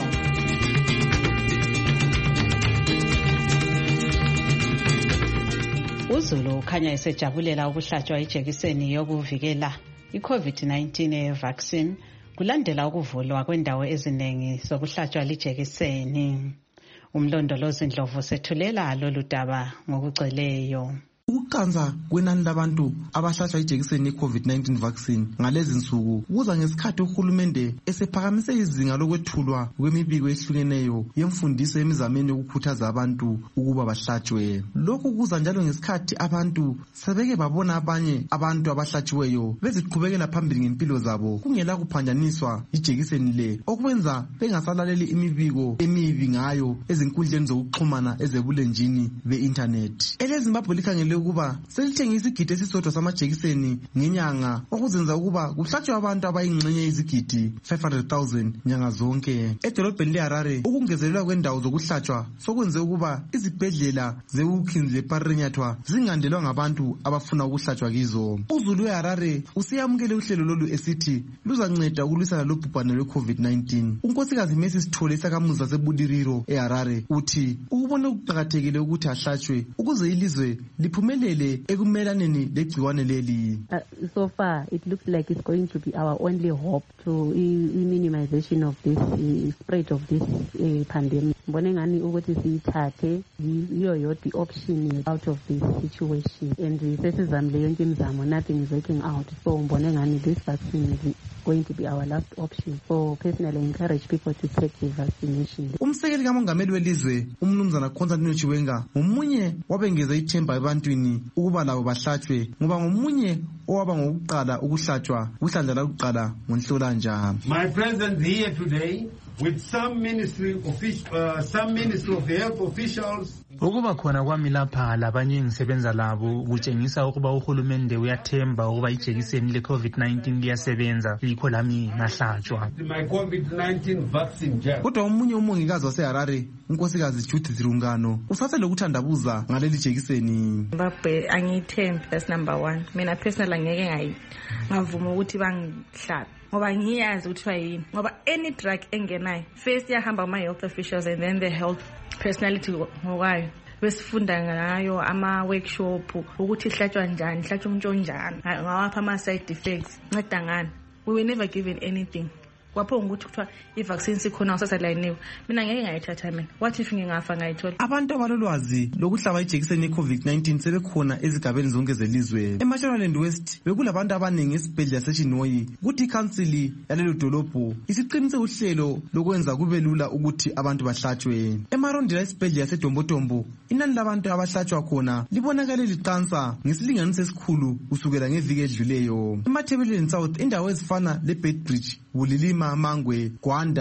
uZulu ukhanya esejabulela ukuhlatshwa ijekiseni yokuvikela i-COVID nineteen vaccine kulandela ukuvulwa kwendawo eziningi zokuhlatshwa lijekiseni. Umlondolozi Ndlovu sethulela lolu daba ngokugcweleyo. Ukuqanza kwenani labantu abahlatshwa ijekiseni ye-COVID nineteen vaccine ngalezi nsuku kuza ngesikhathi uhulumende esephakamise izinga lokwethulwa kwemibiko ehlukeneyo yemfundiso emizameni yokukhuthaza abantu ukuba bahlatshwe. Lokhu kuza njalo ngesikhathi abantu sebeke babona abanye abantu abahlatshiweyo beziqhubekela phambili ngempilo zabo kungela kuphanjaniswa ijekiseni le, okwenza bengasalaleli imibiko emibi ngayo ezinkundleni zokuxhumana ezebulenjini be-internet. EleZimbabwe likhangele ukuba selithengisa isigidi esisodwa samajekiseni ngenyanga okuzenza ukuba kuhlatshwe abantu abayingxenye izigidi five hundred thousand nyanga zonke. Edolobheni leHarare ukungezelelwa kwendawo zokuhlatshwa sokwenze ukuba izibhedlela zeWilkins leParirenyatwa zingandelwa ngabantu abafuna ukuhlatshwa kizo. uZulu weHarare usiyamukele uhlelo lolu esithi luzanceda ukulwisana lobhubhane lwe-COVID nineteen. Unkosikazi Messi Sithole isakhamuzi saseBudiriro eHarare uthi ukubona kuqakathekile ukuthi ahlatshwe ukuze ilizwe liphumelele ekumelaneni legciwane leli. Uh, so far it looks like it's going to be our only hope to uh, minimization of this uh, spread of this uh, pandemic. Mbone ngani ukuthi siyithathe yiyo yodwa option out of this situation, and sesizamile yonke imizamo, nothing is working out, so mbone ngani this vaccine is going to be our last option. So personally I encourage people to take the vaccination. Umsekeli kamongameli welizwe umnumzana Constantino Chiwenga umunye wabengeza ithemba ebantwini ukuba labo bahlatshwe ngoba ngomunye owaba ngokuqala ukuhlatshwa kuhlandla lokuqala ngoNhlolanja. My presence here today with some ministry official, uh, some ministry of the health officials. Ukuba khona kwami lapha labanye ngisebenza labo kutshengisa ukuba uhulumende uyathemba ukuba ijekiseni le COVID nineteen liyasebenza, yikho lami ngahlatshwa. My COVID nineteen vaccine jab. Kodwa omunye umongikazi waseHarare unkosikazi Judith Rungano usathe lokuthandabuza ngaleli jekiseni. Zimbabwe angiyithembi, that's number one. Mina personally ngeke ngayi ngavuma ukuthi bangihlabe ngoba ngiyazi ukuthi yini, ngoba any drug engenayo first yahamba ama health officials and then the health personality ngokwayo besifunda ngayo ama workshop ukuthi ihlatshwa njani, ihlatshwa umuntu onjani, ngawapha ama side effects, nceda ngani. We were never given anything. Wapho ukuthi kuthiwa i-vaccine sikhona usasalayiniwe, mina ngeke ngayithatha mina. What if ngingafa ngayithola? Abantu abalolwazi lokuhlaba ijekiseni ye-COVID nineteen sebekhona ezigabeni zonke zelizwe. eMashonaland West bekulabantu abaningi esibhedlela seChinoyi kuthi ikhansili yalelo dolobho isiqinise uhlelo lokwenza kube lula ukuthi abantu bahlatshwe. eMarondela esibhedlela seDombodombo inani labantu abahlatshwa khona libonakale liqansa ngesilinganiso esikhulu kusukela ngeviki edluleyo. eMathebeleni South indawo ezifana leBedbridge, Bulilima, Mangwe, Gwanda,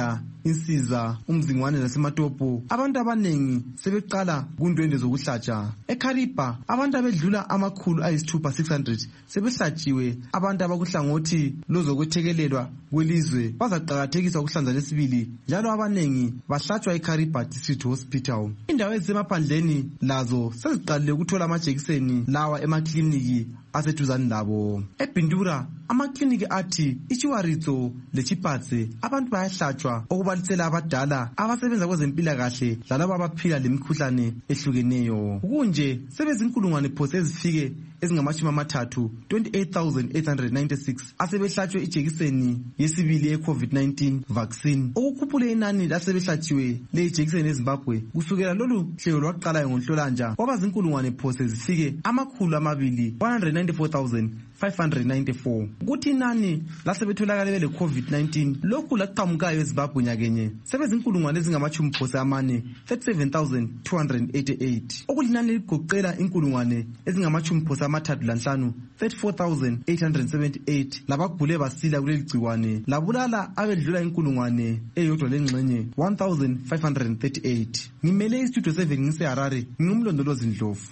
insiza, umzingwane nasematopo abantu abanengi sebeqala kundwendwe zokuhlatsha. eKariba abantu abedlula amakhulu ayisithupha six hundred sebehlatshiwe. Abantu abakuhlangothi lozokwethekelelwa kwelizwe bazaqakathekisa ukuhlanza lesibili njalo abanengi bahlatshwa eKariba District Hospital. Indawo ezisemaphandleni lazo seziqalile ukuthola amajekiseni lawa emakliniki aseduzane labo. eBindura amakliniki athi iChiwaritso leChipatse abantu bayahlatshwa okubalisela abadala abasebenza kwezempilakahle lalabo abaphila lemikhuhlane ehlukeneyo. Kunje sebezinkulungwane phose ezifike ezingamashumi amathathu twenty-eight thousand eight hundred ninety-six asebehlatshwe ijekiseni yesibili ye-COVID nineteen vaccine. Ukukhuphule inani lasebehlatshiwe le ijekiseni eZimbabwe kusukela lolu hlelo lwaqala ngoNhlolanja kwaba zinkulungwane phose zifike amakhulu amabili one hundred ninety-four thousand five hundred ninety-four. Kuthi inani lasebetholakala bele COVID nineteen lokhu laqhamukayo eZimbabwe nyakenye sebezinkulungwane ezingamashumi phose amane thirty-seven thousand two hundred eighty-eight. Okulinani ligoqela inkulungwane ezingamashumi phose amathathu lanhlanu thirty-four thousand eight hundred seventy-eight labagule basila kuleli gciwane labulala abedlula inkulungwane eyodwa lengxenye one thousand five hundred thirty-eight. Ngimele istudio seven ngiseHarare, ngingumlondolozi Ndlovu.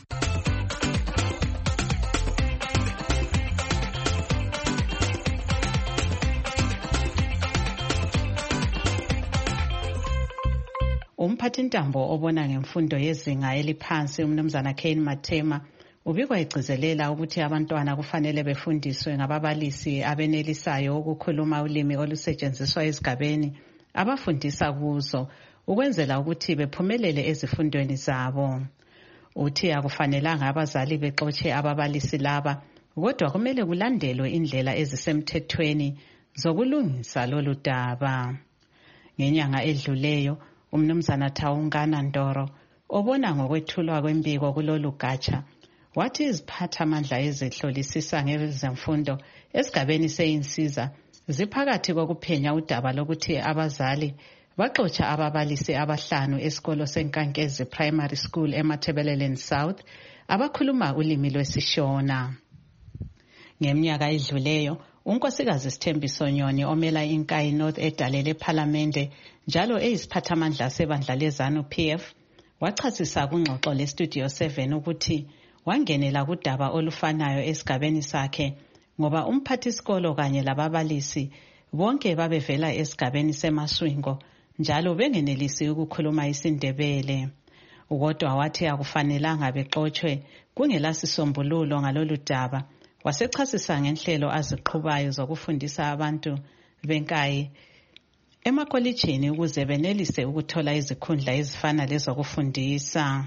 Umphathintambo obona ngemfundo yezinga eliphansi umnumzana Kane Mathema ubikwa egcizelela ukuthi abantwana kufanele befundiswe ngababalisi abenelisayo ukukhuluma ulimi olusetshenziswa ezigabeni abafundisa kuzo ukwenzela ukuthi bephumelele ezifundweni zabo. Uthi akufanelanga abazali bexotshe ababalisi laba kodwa kumele kulandelwe indlela ezisemthethweni zokulungisa lolu daba. Ngenyanga edluleyo umnumzana Taungana Ndoro obona ngokwethulwa kwembiko kulolu gatsha wathi iziphathamandla ezihlolisisa ngezemfundo esigabeni seyinsiza ziphakathi kokuphenya udaba lokuthi abazali baxotsha ababalisi abahlanu esikolo seNkankezi Primary School eMatabeleland South abakhuluma ulimi lwesiShona. Ngeminyaka edluleyo unkosikazi Sithembiso Nyoni omela iNkayi North edalele ePhalamende njalo eyisiphathamandla sebandla leZANU P F wachasisa kungxoxo leStudio seven ukuthi wangenela kudaba olufanayo esigabeni sakhe ngoba umphathisikolo kanye lababalisi bonke babevela esigabeni seMaswingo njalo bengenelisi ukukhuluma isiNdebele. Kodwa wathi akufanelanga bexotshe kungelasisombululo ngalolu daba. Wasechasisa ngenhlelo aziqhubayo zokufundisa abantu benkayi emakolitshini ukuze benelise ukuthola izikhundla ezifana lezokufundisa.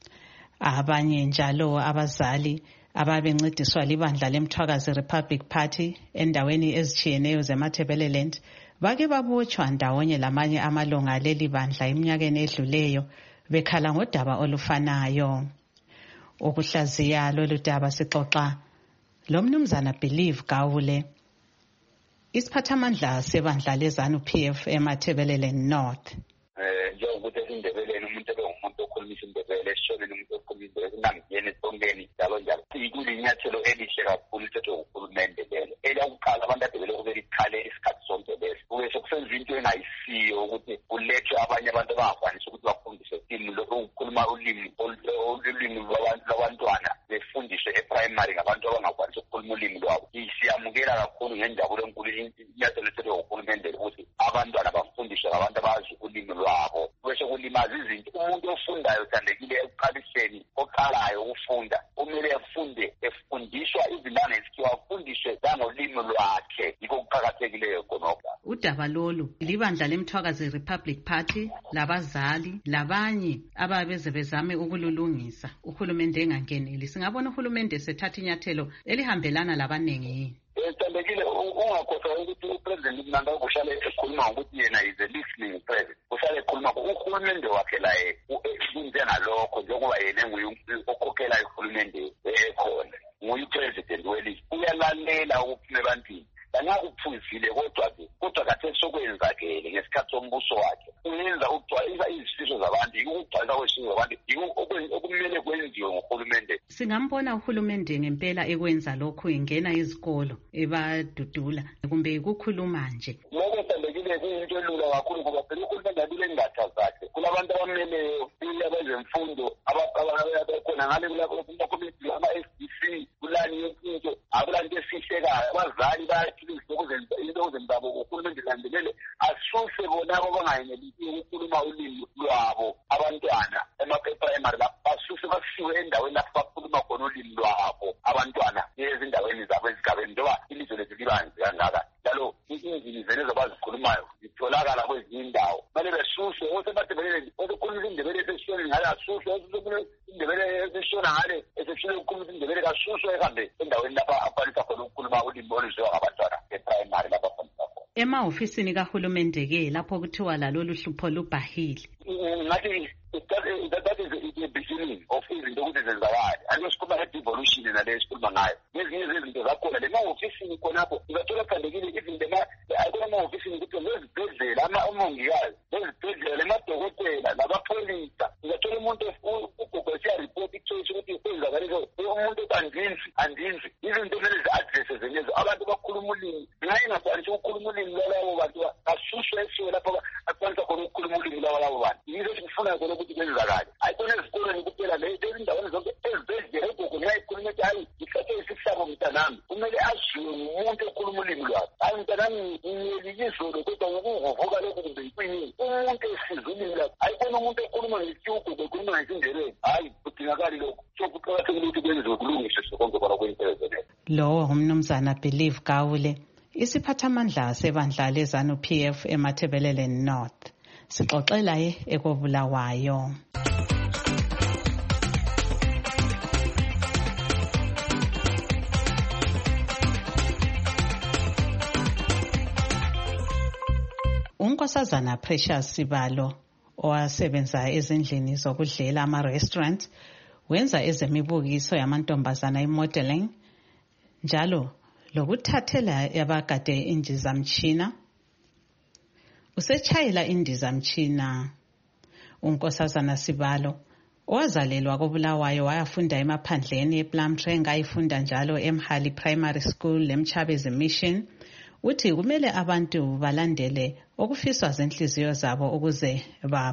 Abanye njalo abazali ababencediswa libandla leMthwakazi Republic Party endaweni ezitshiyeneyo zeMatabeleland bake babotshwa ndawonye lamanye amalunga leli bandla iminyakeni edluleyo bekhala ngodaba olufanayo. Ukuhlaziya lolu daba sixoxa lo mnumzana Believe Gawule isiphathamandla sebandla leZANU P F eMatabeleland North. Eh njengokuthi eSindebeleni umuntu ebengumuntu okhuluma isiNdebele esishoneni umuntu okhuluma isiNdebele kunangiyeni esibongeni njalo njalo. Kulinyathelo elihle kakhulu lithethe uhulumende lelo. Elokuqala abantu adebele kube likhale isikhathi sonke lesi. Kube sokusenza into engayisiyo ukuthi kulethwe abanye abantu abangakwanisi ukuthi bafundiswe ulimi lokukhuluma ulimi olulimi lwabantwana befundiswe eprimary ngabantu abangakwanisi ukukhuluma ulimi lwabo. Siyamukela kakhulu ngenjabulo enkulu inyathelo lithethe uhulumende ukuthi abantwana bafundiswe ngabantu abazi ulimi lwabo. Bese kulimaza izinto. Umuntu ofundayo thandekile ekuqaliseni oqalayo ukufunda kumele efunde efundiswa izilanga esikhiwa afundiswe ngolimi lwakhe. Yikho kuqakathekileyo khonokho. Udaba lolu libandla leMthwakazi Republic Party labazali labanye ababeze bezame ukululungisa uhulumende engangeneli. Singabona uhulumende sethatha inyathelo elihambelana labanengi yini? Thandekile ungakhohlwa ukuthi upresident Mnangagwa uhlale ekhuluma ukuthi yena is a listening president. Uhlale ekhuluma uhulumende wakhe la kunze nalokho njengoba yena nguye okhokhela uhulumende ekhona. Nguye president welizwe. Uyalalela ukuphume ebantwini. Lana uphuzile kodwa ke kodwa kathe sokwenzakele ngesikhathi sombuso wakhe. Uyenza ukugcwalisa izifiso zabantu, ukugcwalisa kwesizwe zabantu, okumele kwenziwe ngohulumende. Singambona uhulumende ngempela ekwenza lokho ingena izikolo ebadudula kumbe ukukhuluma nje. Lokho thandekile ke kuyinto elula kakhulu ngoba phela uhulumende abile ngatha zakhe kulabantu abameleyo abezemfundo abakhona ngale kulakomiti ama-S D C kulani yonke akulanto esihlekayo abazali bayaphilisa ukuzenza into okuzenzabo uhulumende landelele asuse bonabo abangayenelisi ukukhuluma ulimi lwabo abantwana ema-primary basuse basiwe endaweni lapho bakhuluma khona ulimi lwabo abantwana ezindaweni zabo ezigabeni njengoba ilizwe lethu libanzi kangaka njalo izindimi zene zobazikhulumayo zitholakala kwezinye indawo kumele besuswe osebathebelele okukhuluma indebele eseshoni ngale asuswe osekhuluma indebele eseshona ngale eseshoni ukukhuluma indebele kasuswe ehambe endaweni lapho aqalisa khona ukukhuluma ulimi oluzwiwa ngabantwana e-primary lapho afundisa khona. Emahofisini kahulumende-ke lapho kuthiwa lalolu hlupho lubhahile ngathi that is the beginning of izinto ukuthi zenzakale alo sikhuluma nge-devolution naleyo esikhuluma ngayo nezinye zezinto zakhona le mahofisini khonapho ungathola kuthandekile izinto akula mahofisini ukuthi nezibhedlela omongikazi nezibhedlela lemadokotela labapholisa ungathola umuntu ugogo esiyaripoti ikutshoyisho ukuthi kwenzakalile umuntu andinzi andinzi izinto kumele zi-adresse zenezo abantu bakhuluma ulimi ngaye ngakwanisa ukukhuluma ulimi lwalabo bantu asuswe esiwe lapho akwanisa khona ukukhuluma ulimi lwalabo bantu yizo sikufuna khona ukuthi kwenzakale ayikona ezikoleni kuphela lezindaweni zonke ezibhedlela ugogo ngiyayikhuluma ukuthi hayi ngithathe isihlabo mntanami kumele aziwe ngumuntu okhuluma ulimi lwakhe hayi mntanami ngiyelilizolo kodwa ukuvuvuka lokhu kumbe yikwinini umuntu esiza ulimi lwakhe ayikona umuntu okhuluma ngesiyugogo ekhuluma ngesindebele hayi kudingakali lokhu so kuqakathekile ukuthi kwenziwe kulungiswe sokonke khona kweyinterezenele. Lowo umnumzana Believe Gawule isiphathamandla sebandla lezanu P F eMathebelele North sixoxela ye ekobulawayo. Unkosazana Precious Sibalo owasebenza ezindlini zokudlela ama-restaurant wenza ezemibukiso yamantombazana i-modeling njalo lokuthathela yabagade indizamtshina usetshayela indizamtshina. Unkosazana Sibalo owazalelwa koBulawayo wayafunda emaphandleni ePlumtree ngayifunda njalo eMhali Primary School leMchabezi Mission. Uthi kumele abantu balandele okufiswa zenhliziyo zabo ukuze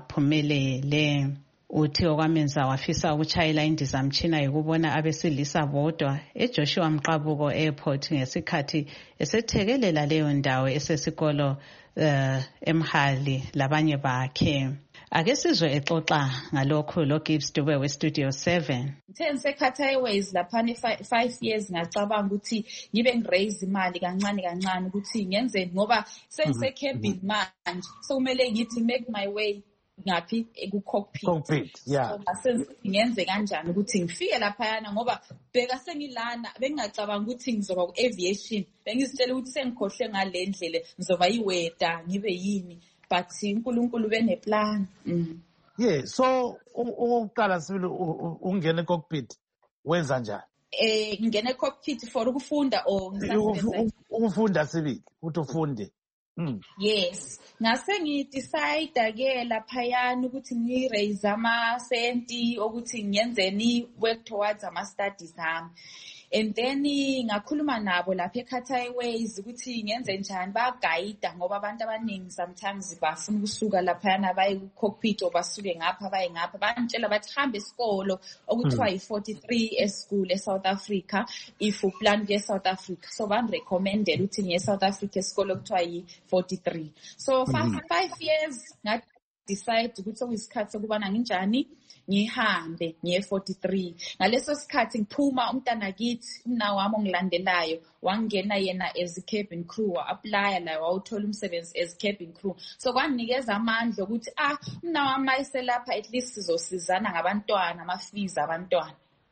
baphumelele. Uthi okwamenza wafisa ukutshayela indizamtshina yokubona abesilisa bodwa eJoshua Mqabuko Airport ngesikhathi esethekelela leyo ndawo esesikolo uh, eMhali labanye bakhe. Ake sizwe exoxa ngalokho lo Gibbs Dube we Studio seven. Ngithe ngisekhatha Airways laphana five years ngacabanga ukuthi ngibe ngiraise imali kancane kancane ukuthi ngenzeni ngoba sengise cabin manje so kumele ngithi make my way ngaphi ku-cockpit. Cockpit, yeah. So ngasenze ngenze kanjani ukuthi ngifike laphayana ngoba bheka sengilana bengingacabanga ukuthi ngizoba ku-aviation bengizitshela ukuthi sengikhohle ngale ndlela ngizoba iweta ngibe yini but uNkulunkulu beneplan. Mm. Yeah, so ukuqala sibili ungena e-cockpit wenza njani? Eh ngene e-cockpit for ukufunda or ngisasebenza ukufunda sibili ukuthi ufunde. Mm. Yes, ngase ngidecide ke laphayana ukuthi ngiraise ama senti ukuthi ngiyenzeni work towards ama studies ami. And then ngakhuluma nabo lapha eKhathai Airways ukuthi ngenze njani baguide ngoba abantu abaningi sometimes bafuna ukusuka laphayana baye ku-cockpit or basuke ngapha baye ngapha bantshela bathi hambe isikolo okuthiwa yi-forty-three e-school e-South Africa if you plan to South Africa so ban-recommended ukuthi ngiye South Africa isikolo okuthiwa yi-forty-three so mm-hmm. five years nga-decide ukuthi okuyisikhathi sokubana nginjani ngihambe ngiye forty-three ngaleso sikhathi ngiphuma umntana kithi umna wami ongilandelayo wangena yena as a cabin crew wa-apply la wawuthola umsebenzi as cabin crew so kwanikeza amandla ukuthi ah umna wami ayiselapha at least sizosizana ngabantwana ama-fees abantwana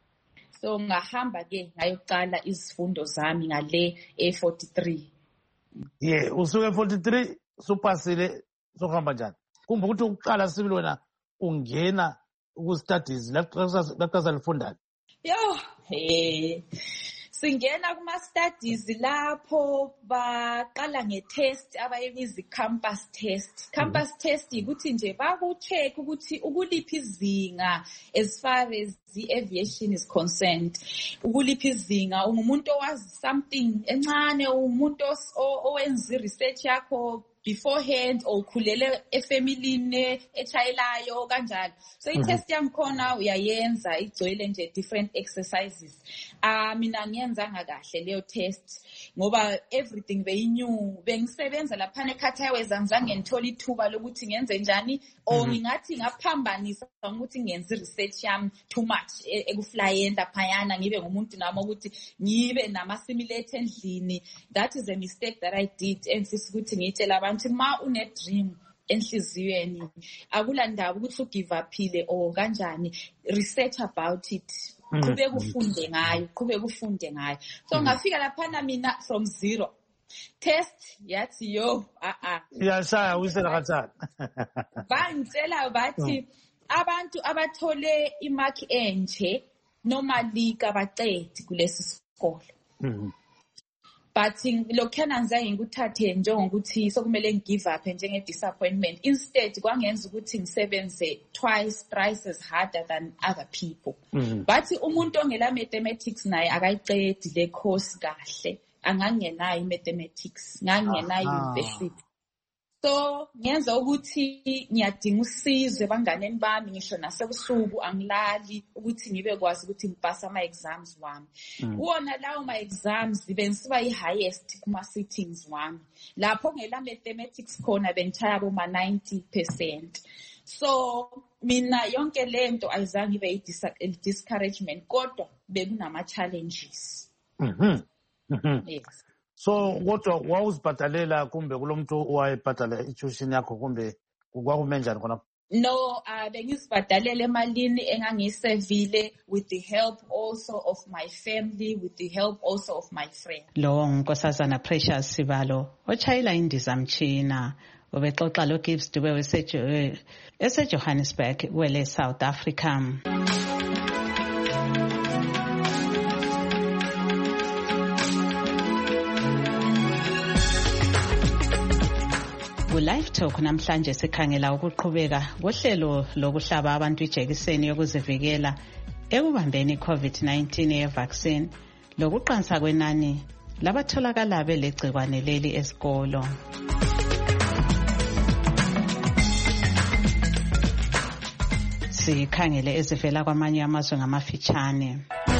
so ngahamba ke ngayoqala izifundo zami ngale e-forty-three. Yeah, usuke e-forty-three supasile sokuhamba njani? Kumbe ukuthi ukuqala sibili wena ungena uku-studies lapho lifundani? Yo, hey. Singena kuma-studies lapho baqala nge-test abayibiza i-campus test. Campus mm-hmm. test ukuthi nje baku-check ukuthi ukuliphi izinga as far as the aviation is concerned. Ukuliphi izinga ungumuntu owazi something encane umuntu owenza i-research yakho beforehand or ukhulele efamilini echayelayo kanjalo. So i-test yami khona uyayenza igcwele nje different exercises. Ah mina ngiyenzanga kahle leyo test ngoba everything beyinew. Bengisebenza lapha eKhathaywez angizange ngithola ithuba lokuthi ngenze njani or ngingathi ngaphambanisa ukuthi ngenze research yami too much ekuflyenda phayana ngibe ngumuntu nami ukuthi ngibe nama simulator endlini. That is a mistake that I did emfisa ukuthi ngitshela abantu ma une dream enhliziyweni akula ndaba ukuthi u give upile or kanjani, research about it. Kube kufunde ngayo, kube kufunde ngayo. So ngafika lapha mina from zero. Test yathi yo ah ah. Iyashaya uyisela kathana. Bangitshela bathi abantu abathole imark enje normally kabaqedi kulesi sikole. Mhm. But lokhana ngizaye ngikuthathe njengokuthi sokumele ngigive up njenge disappointment. Instead kwangenza ukuthi ngisebenze twice thrice as harder than other people. But umuntu ongela mathematics naye akayiqedi le course kahle. Angangenayo imathematics, ngangenayo university. So ngenza ukuthi ngiyadinga usizo banganeni bami ngisho nasebusuku angilali ukuthi ngibe kwazi ukuthi ngipasa ama exams wami. Kuona lawo ma exams bengisiba i highest kuma sittings wami. Lapho ngela mathematics khona bengithaya bo ma ninety percent. So mina yonke lento ayizange ibe i discouragement kodwa bekunama challenges. Mhm. Mhm. Yes. So kodwa wawuzibhadalela kumbe kulomuntu owayebhadala i-tuition yakho kumbe kwakume njani khona? No, uh, bengizibhadalele emalini engangisevile with the help also of my family, with the help also of my friend. Lo nkosazana Precious Sibalo ochayela indizamtshina ubexoxa lo Gibbs Dube wese ese Johannesburg wele South Africa. Live Talk namhlanje sikhangela ukuqhubeka kohlelo lokuhlaba abantu ijekiseni yokuzivikela ekubambeni i-COVID nineteen ye-vaccine lokuqansa kwenani labatholakala belegcikwane leli esikolo. Sikhangele ezivela kwamanye amazwe ngamafitshane.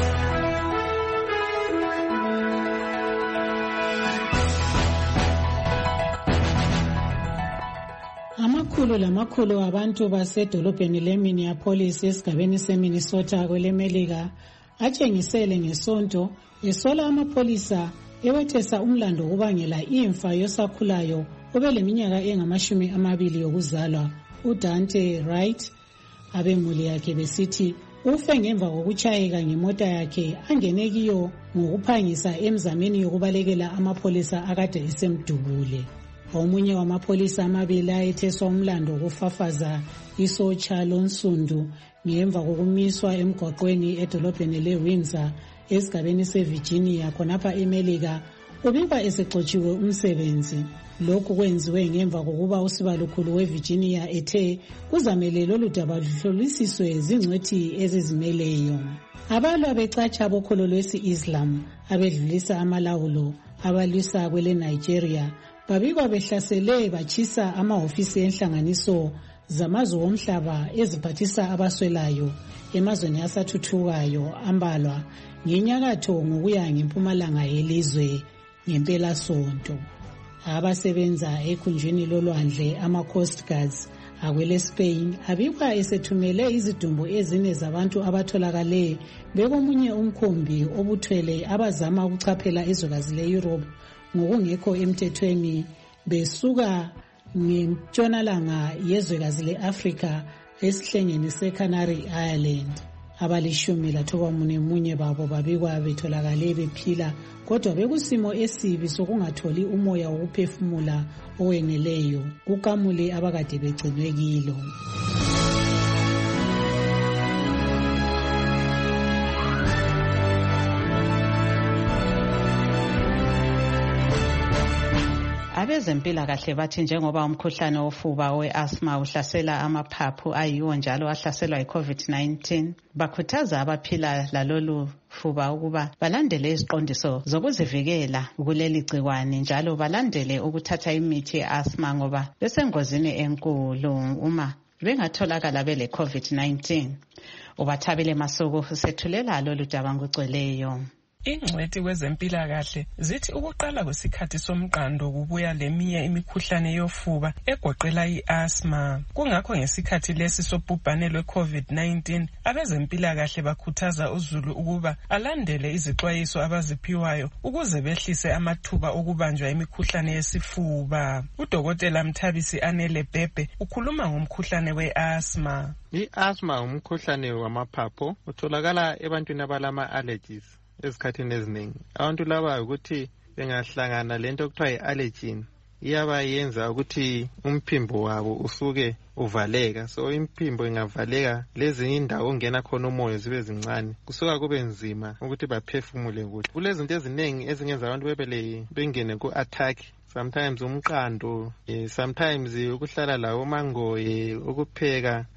Amakhulu lamakhulu abantu basedolobheni leMinneapolis esigabeni seMinnesota kwelemelika atshengisele ngesonto esola amapolisa ewethesa umlando wokubangela imfa yosakhulayo obeleminyaka engamashumi amabili yokuzalwa uDante Wright. Abemuli yakhe besithi ufe ngemva kokutshayeka ngemota yakhe angene kiyo ngokuphangisa emzameni yokubalekela amapolisa akade esemdubule. Omunye wamapolisa amabili ayetheswa umlando wokufafaza isotsha lonsundu ngemva kokumiswa emgwaqweni edolobheni leWindsor esigabeni seVirginia khonapha eMelika ubikwa esexotshiwe umsebenzi. Lokhu kwenziwe ngemva kokuba usibalukhulu weVirginia ethe kuzamele lolu daba luhlolisiswe zingcwethi ezizimeleyo. Abalwa becatsha bokholo lwesi-Islam abedlulisa amalawulo abalwisa kwele Nigeria babikwa behlasele bachisa amahofisi enhlanganiso zamazwe omhlaba eziphathisa abaswelayo emazweni asathuthukayo ambalwa ngenyakatho ngokuya ngempumalanga yelizwe ngempela sonto. Abasebenza ekhunjini lolwandle ama-Coast Guards akwele Spain abikwa esethumele izidumbu ezine zabantu abatholakale bekomunye umkhumbi obuthwele abazama ukuchaphela izwekazi le-Europe ngokungekho emthethweni besuka ngentshonalanga yezwekazi le-Afrika esihlengeni se-Canary Island. Abalishumi lathoba munye babo babikwa betholakale bephila kodwa bekusimo esibi sokungatholi umoya wokuphefumula oweneleyo kukamule abakade begcinwe kilo. Abezempilakahle bathi njengoba umkhuhlane wofuba we-asthma uhlasela amaphaphu ayiwo njalo ahlaselwa yi-COVID nineteen, bakhuthaza abaphila lalolu fuba ukuba balandele iziqondiso zokuzivikela kuleli gciwane njalo balandele ukuthatha imithi ye-asthma ngoba besengozini enkulu uma bengatholakala bele COVID nineteen. Ubathabile Masuku sethulela lolu daba ngugcweleyo. Ingcwethi kwezempilakahle zithi ukuqala kwesikhathi somqando kubuya leminye imikhuhlane yofuba egoqela i-asthma. Kungakho ngesikhathi lesi sobhubhane lwe-COVID nineteen, abezempilakahle bakhuthaza uzulu ukuba alandele izixwayiso abaziphiwayo ukuze behlise amathuba okubanjwa imikhuhlane yesifuba. Udokotela Mthabisi Anele Bhebhe ukhuluma ngomkhuhlane we-asthma. I-asthma umkhuhlane wamaphaphu utholakala ebantwini abalama allergies. Ezikhathini eziningi abantu laba ukuthi bengahlangana lento okuthiwa yi-allergen iyaba yenza ukuthi umphimbo wabo usuke uvaleka. So imphimbo ingavaleka, lezi indawo ongena khona umoya zibe zincane, kusuka kube nzima ukuthi baphefumule kuhle. Kulezinto eziningi ezingenza abantu bebele bengene ku-attack. Sometimes umqando, sometimes ukuhlala lawo mangoye, ukupheka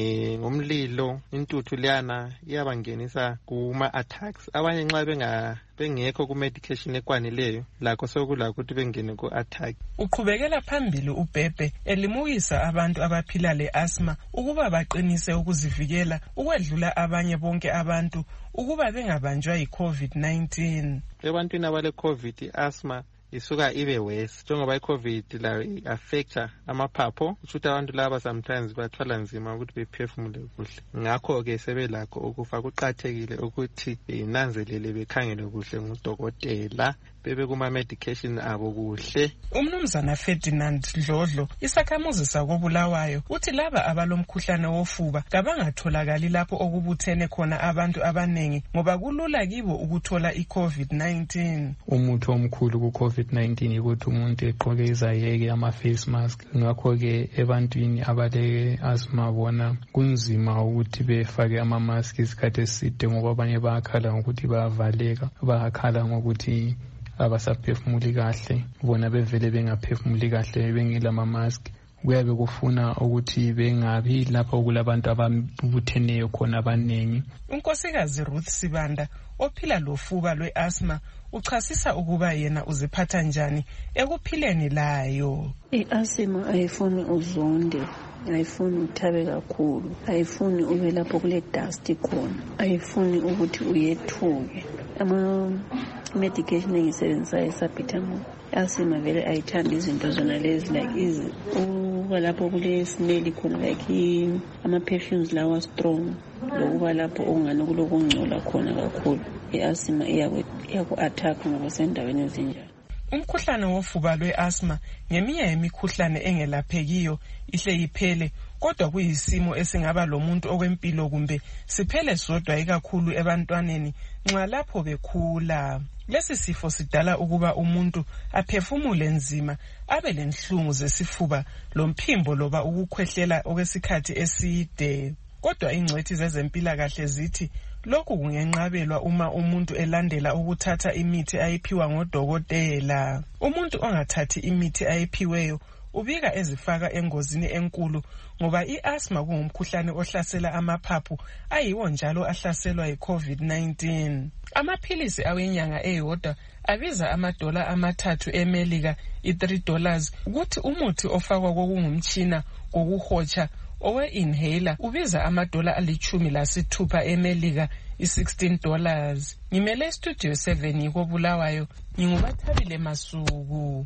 ngomlilo, intuthu liyana iyabangenisa kuma-attacks. Abanye nxa benga bengekho ku-medication ekwanileyo lakho sokulakho ukuthi bengene ku-attack. Uqhubekela phambili uBhebhe elimukisa abantu abaphila le-asthma ukuba baqinise ukuzivikela ukwedlula abanye bonke abantu ukuba bengabanjwa yi-COVID nineteen. Ebantwini abale-COVID i-asthma isuka ibe worse njengoba i-COVID la affecta amaphapho, ukuthi abantu laba sometimes bathwala nzima ukuthi bephefumule kuhle. Ngakho-ke sebelakho ukufa. Kuqakathekile ukuthi benanzelele bekhangele kuhle ngudokotela, bebe kuma-medication abo kuhle. Umnumzana Ferdinand Dlodlo, isakhamuzi sakobulawayo, uthi laba abalomkhuhlane wofuba kabangatholakali lapho okubuthene khona abantu abanengi ngoba kulula kibo ukuthola i-COVID nineteen. Umuthi omkhulu ku-COVID nineteen ukuthi umuntu egqoke izayeke ama-face mask. Ngakho-ke ebantwini abale-asthma bona kunzima ukuthi befake ama-mask isikhathi eside ngoba abanye bayakhala ngokuthi bayavaleka, bayakhala ngokuthi abasaphefumuli kahle, bona bevele bengaphefumuli kahle bengela ama-mask. Kuyabe kufuna ukuthi bengabi lapho kulabantu ababutheneyo khona abaningi. Unkosikazi Ruth Sibanda ophila lofuba lwe-asthma uchasisa ukuba yena uziphatha njani ekuphileni layo. I-asthma ayifuni uzonde, ayifuni uthabe kakhulu, ayifuni ube lapho kule dust khona, ayifuni ukuthi uyethuke. Ama medication engisebenzisayo esabhitamo asthma vele ayithanda izinto zona lezi like izi uba lapho kule smell khona like ama-perfumes lawa strong, lokuba lapho ongani kulokungcola khona kakhulu. I-asthma iyaku-attack ngokusendaweni ezinjalo. Umkhuhlane wofuba lwe-asthma ngeminye yemikhuhlane engelaphekiyo ihle iphele, kodwa kuyisimo esingaba lomuntu okwempilo kumbe siphele sodwa ikakhulu ebantwaneni nxa lapho bekhula. Lesi sifo sidala ukuba umuntu aphefumule nzima, abe lenhlungu zesifuba lomphimbo loba ukukhwehlela okwesikhathi eside. Kodwa ingcwethi zezempilakahle zithi lokhu kungenqabelwa uma umuntu elandela ukuthatha imithi ayiphiwa ngodokotela. Umuntu ongathathi imithi ayiphiweyo ubika ezifaka engozini enkulu ngoba i-asthma kungumkhuhlane ohlasela amaphaphu ayiwo njalo ahlaselwa yi-COVID nineteen. Amaphilisi awenyanga eyodwa abiza amadola amathathu eMelika i-three dollars, ukuthi umuthi ofakwa kokungumtshina kokuhotsha owe-inhaler ubiza amadola alichumi lasithupha eMelika i-sixteen dollars. Ngimele studio seven yikobulawayo, ngingubathabile Masuku.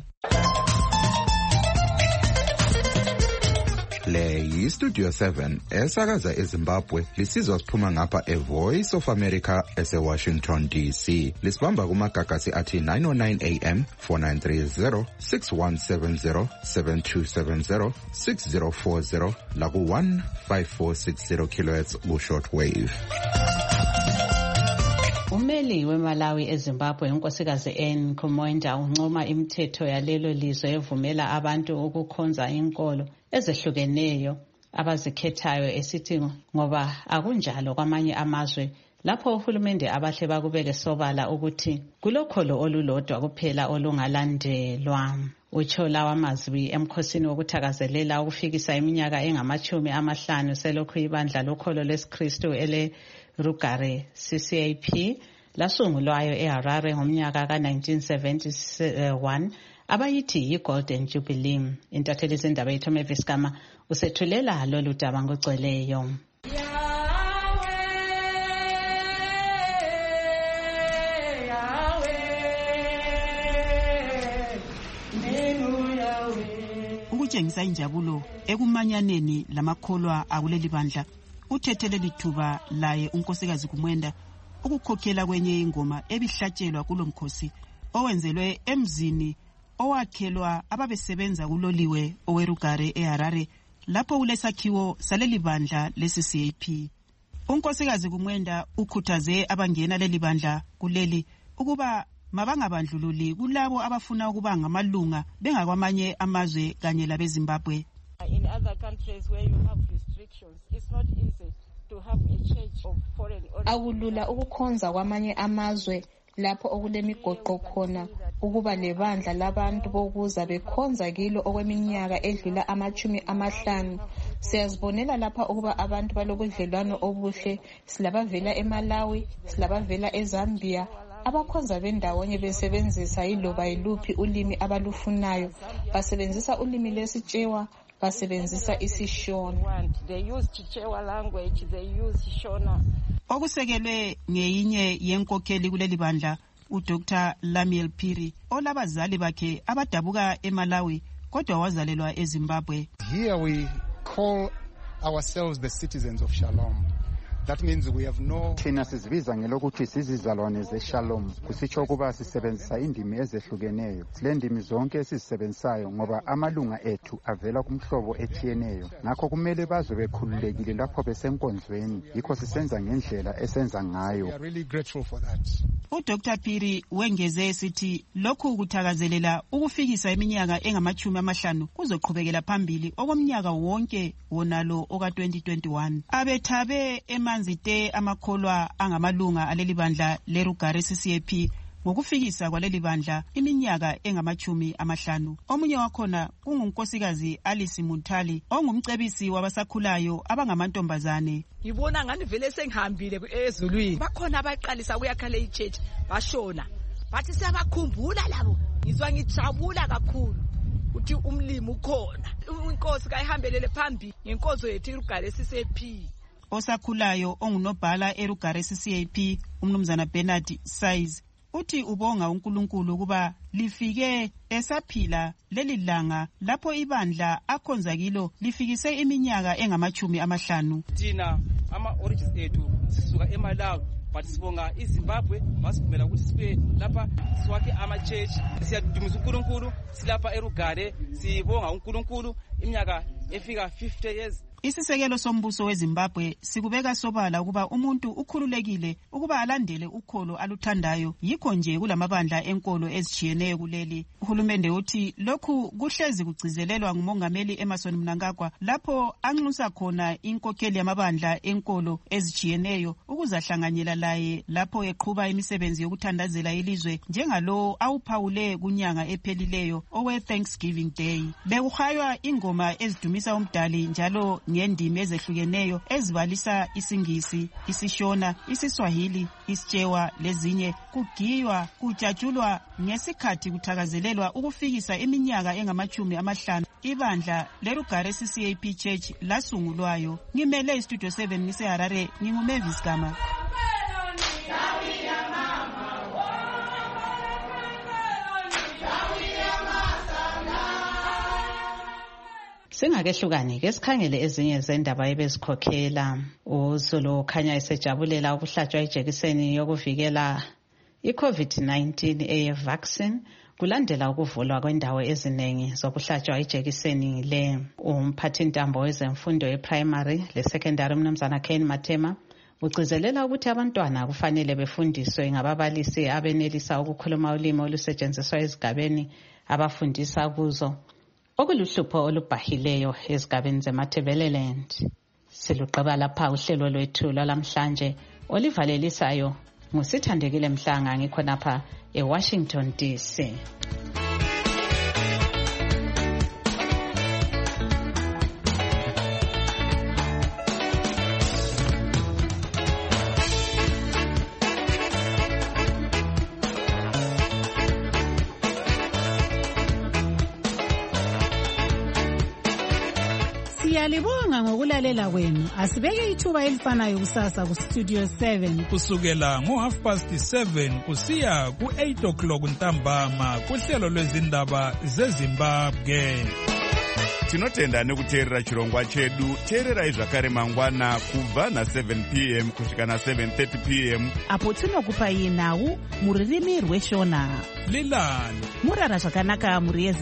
Le yi-Studio seven esakaza eZimbabwe lisizwa siphuma ngapha e-Voice of America ese-Washington D C. Lisibamba kumagagasi athi nine oh nine A M, four nine three zero, six one seven zero, seven two seven zero, six zero four zero laku one five four six zero kilohertz ku-short wave. Umeli weMalawi eZimbabwe unkosikazi Anne Kumoenda uncoma imithetho yalelo lizwe evumela abantu ukukhonza inkolo ezehlukeneyo abazikhethayo esithi ngoba akunjalo kwamanye amazwe lapho uhulumende abahle bakubeke sobala ukuthi kulokholo olulodwa kuphela olungalandelwa. Utsho lawa mazwi emkhosini wokuthakazelela ukufikisa iminyaka engamachumi amahlanu selokhu ibandla lokholo lesiKristu ele Rugare C C A P lasungulwayo eHarare ngomnyaka ka nineteen seventy-one abayithi yi-Golden Jubilee. Intatheli zindaba yethu Mavis Kama usethulela lolu daba ngogcweleyo. Ukutshengisa injabulo ekumanyaneni lamakholwa akuleli bandla uthethele lithuba laye unkosikazi Kumwenda ukukhokhela kwenye ingoma ebihlatshelwa kulomkhosi owenzelwe emzini owakhelwa ababesebenza kuloliwe owerugare eHarare lapho kulesakhiwo saleli bandla le-C C A P. Unkosikazi Kumwenda ukhuthaze abangena leli bandla kuleli ukuba mabangabandlululi kulabo abafuna ukuba ngamalunga bengakwamanye amazwe kanye labeZimbabwe. In other countries where you have restrictions, it's not easy to have a church of foreign origin. Akulula ukukhonza kwamanye amazwe lapho okulemigoqo khona ukuba lebandla labantu bokuza bekhonza kilo okweminyaka edlula amachumi amahlanu. Siyazibonela lapha ukuba abantu balobudlelwano obuhle, silabavela eMalawi, silabavela eZambia, abakhonza bendawonye besebenzisa yiloba yiluphi ulimi abalufunayo, basebenzisa ulimi lesitshewa, basebenzisa isiShona. They use Chichewa language, they use Shona. Okusekelwe ngeyinye yenkokheli kuleli bandla uDr Lamiel Phiri olabazali bakhe abadabuka eMalawi kodwa wazalelwa eZimbabwe. Here we call ourselves the citizens of Shalom. That means we have no thina sizibiza ngelokuthi sizizalwane zeShalom, kusitsho ukuba sisebenzisa indimi ezehlukeneyo. Sile ndimi zonke esizisebenzisayo ngoba amalunga ethu avela kumhlobo etshiyeneyo, ngakho kumele bazwe bekhululekile lapho besenkonzweni, yikho sisenza ngendlela esenza ngayo. We are really grateful for that. uDr Phiri wengeze sithi lokhu kuthakazelela ukufikisa iminyaka engamachumi amahlanu kuzoqhubekela phambili okomnyaka wonke wonalo oka twenty twenty-one. Abethabe emanzite amakholwa angamalunga aleli bandla leRugare C C A P ngokufikisa kwaleli bandla iminyaka engamachumi amahlanu. Omunye wakhona kungunkosikazi Alice Muntali ongumcebisi wabasakhulayo abangamantombazane. Ngibona ngani vele sengihambile ezulwini. Bakhona abaqalisa ukuyakhala ichurch bashona. Bathi siyabakhumbula labo. Ngizwa ngijabula kakhulu. Uthi umlimi ukhona. Inkosi kayihambelele phambili ngenkonzo yethu iRugare C C A P. Osakhulayo ongunobhala eRugare C C A P umnumzana Bernard Size uthi ubonga uNkulunkulu ukuba lifike esaphila leli langa lapho ibandla akhonza kilo lifikise iminyaka engamachumi amahlanu. Thina ama origins ethu sisuka eMalawi but sibonga iZimbabwe basivumela ukuthi sibe lapha siwakhe ama church. Siyadumisa uNkulunkulu silapha eRugare, sibonga uNkulunkulu iminyaka efika fifty years. Isisekelo sombuso weZimbabwe sikubeka sobala ukuba umuntu ukhululekile ukuba alandele ukholo aluthandayo, yikho nje kulamabandla enkolo ezitshiyeneyo kuleli. Uhulumende uthi lokhu kuhlezi kugcizelelwa ngumongameli Emmerson Mnangagwa lapho anxusa khona inkokheli yamabandla enkolo ezitshiyeneyo ukuzahlanganyela laye lapho eqhuba imisebenzi yokuthandazela ilizwe njengalo awuphawule kunyanga ephelileyo owe Thanksgiving Day. Bekuhaywa ingoma ezidumisa umdali njalo ngendimi ezehlukeneyo ezibalisa isingisi, isiShona, isiSwahili, isitshewa lezinye, kugiywa kujatshulwa ngesikhathi kuthakazelelwa ukufikisa iminyaka engamachumi amahlanu ibandla leRugare C C A P Church lasungulwayo. Ngimele iStudio seven ngiseHarare, nginguMavis Gama. Singakehlukani ke sikhangele ezinye zendaba ebezikhokhela. Uzulu khanya esejabulela ukuhlatshwa ijekiseni yokuvikela i-COVID nineteen eye vaccine kulandela ukuvulwa kwendawo eziningi zokuhlatshwa ijekiseni le. Umphathintambo wezemfundo ye-primary le-secondary umnumzana Ken Matema ugcizelela ukuthi abantwana kufanele befundiswe ngababalisi abenelisa ukukhuluma ulimi olusetshenziswa ezigabeni abafundisa kuzo, okuluhlupho olubhahileyo ezigabeni zeMatabeleland. Siluqaba lapha uhlelo lwethu lwalamhlanje olivalelisayo ngusithandekile Mhlanga ngikhonapha eWashington D C. Siyalibonga ngokulalela kwenu. Asibeke ithuba elifanayo kusasa ku Studio seven kusukela ngo half past seven kusiya ku eight o'clock ntambama kuhlelo lwezindaba zeZimbabwe. Tinotenda nekuteerera chirongwa chedu. Teererai zvakare mangwana kubva na seven p m kusvika na seven thirty p m apo tinokupai nhau muririmi rweshona. Lilani Murara zvakanaka muri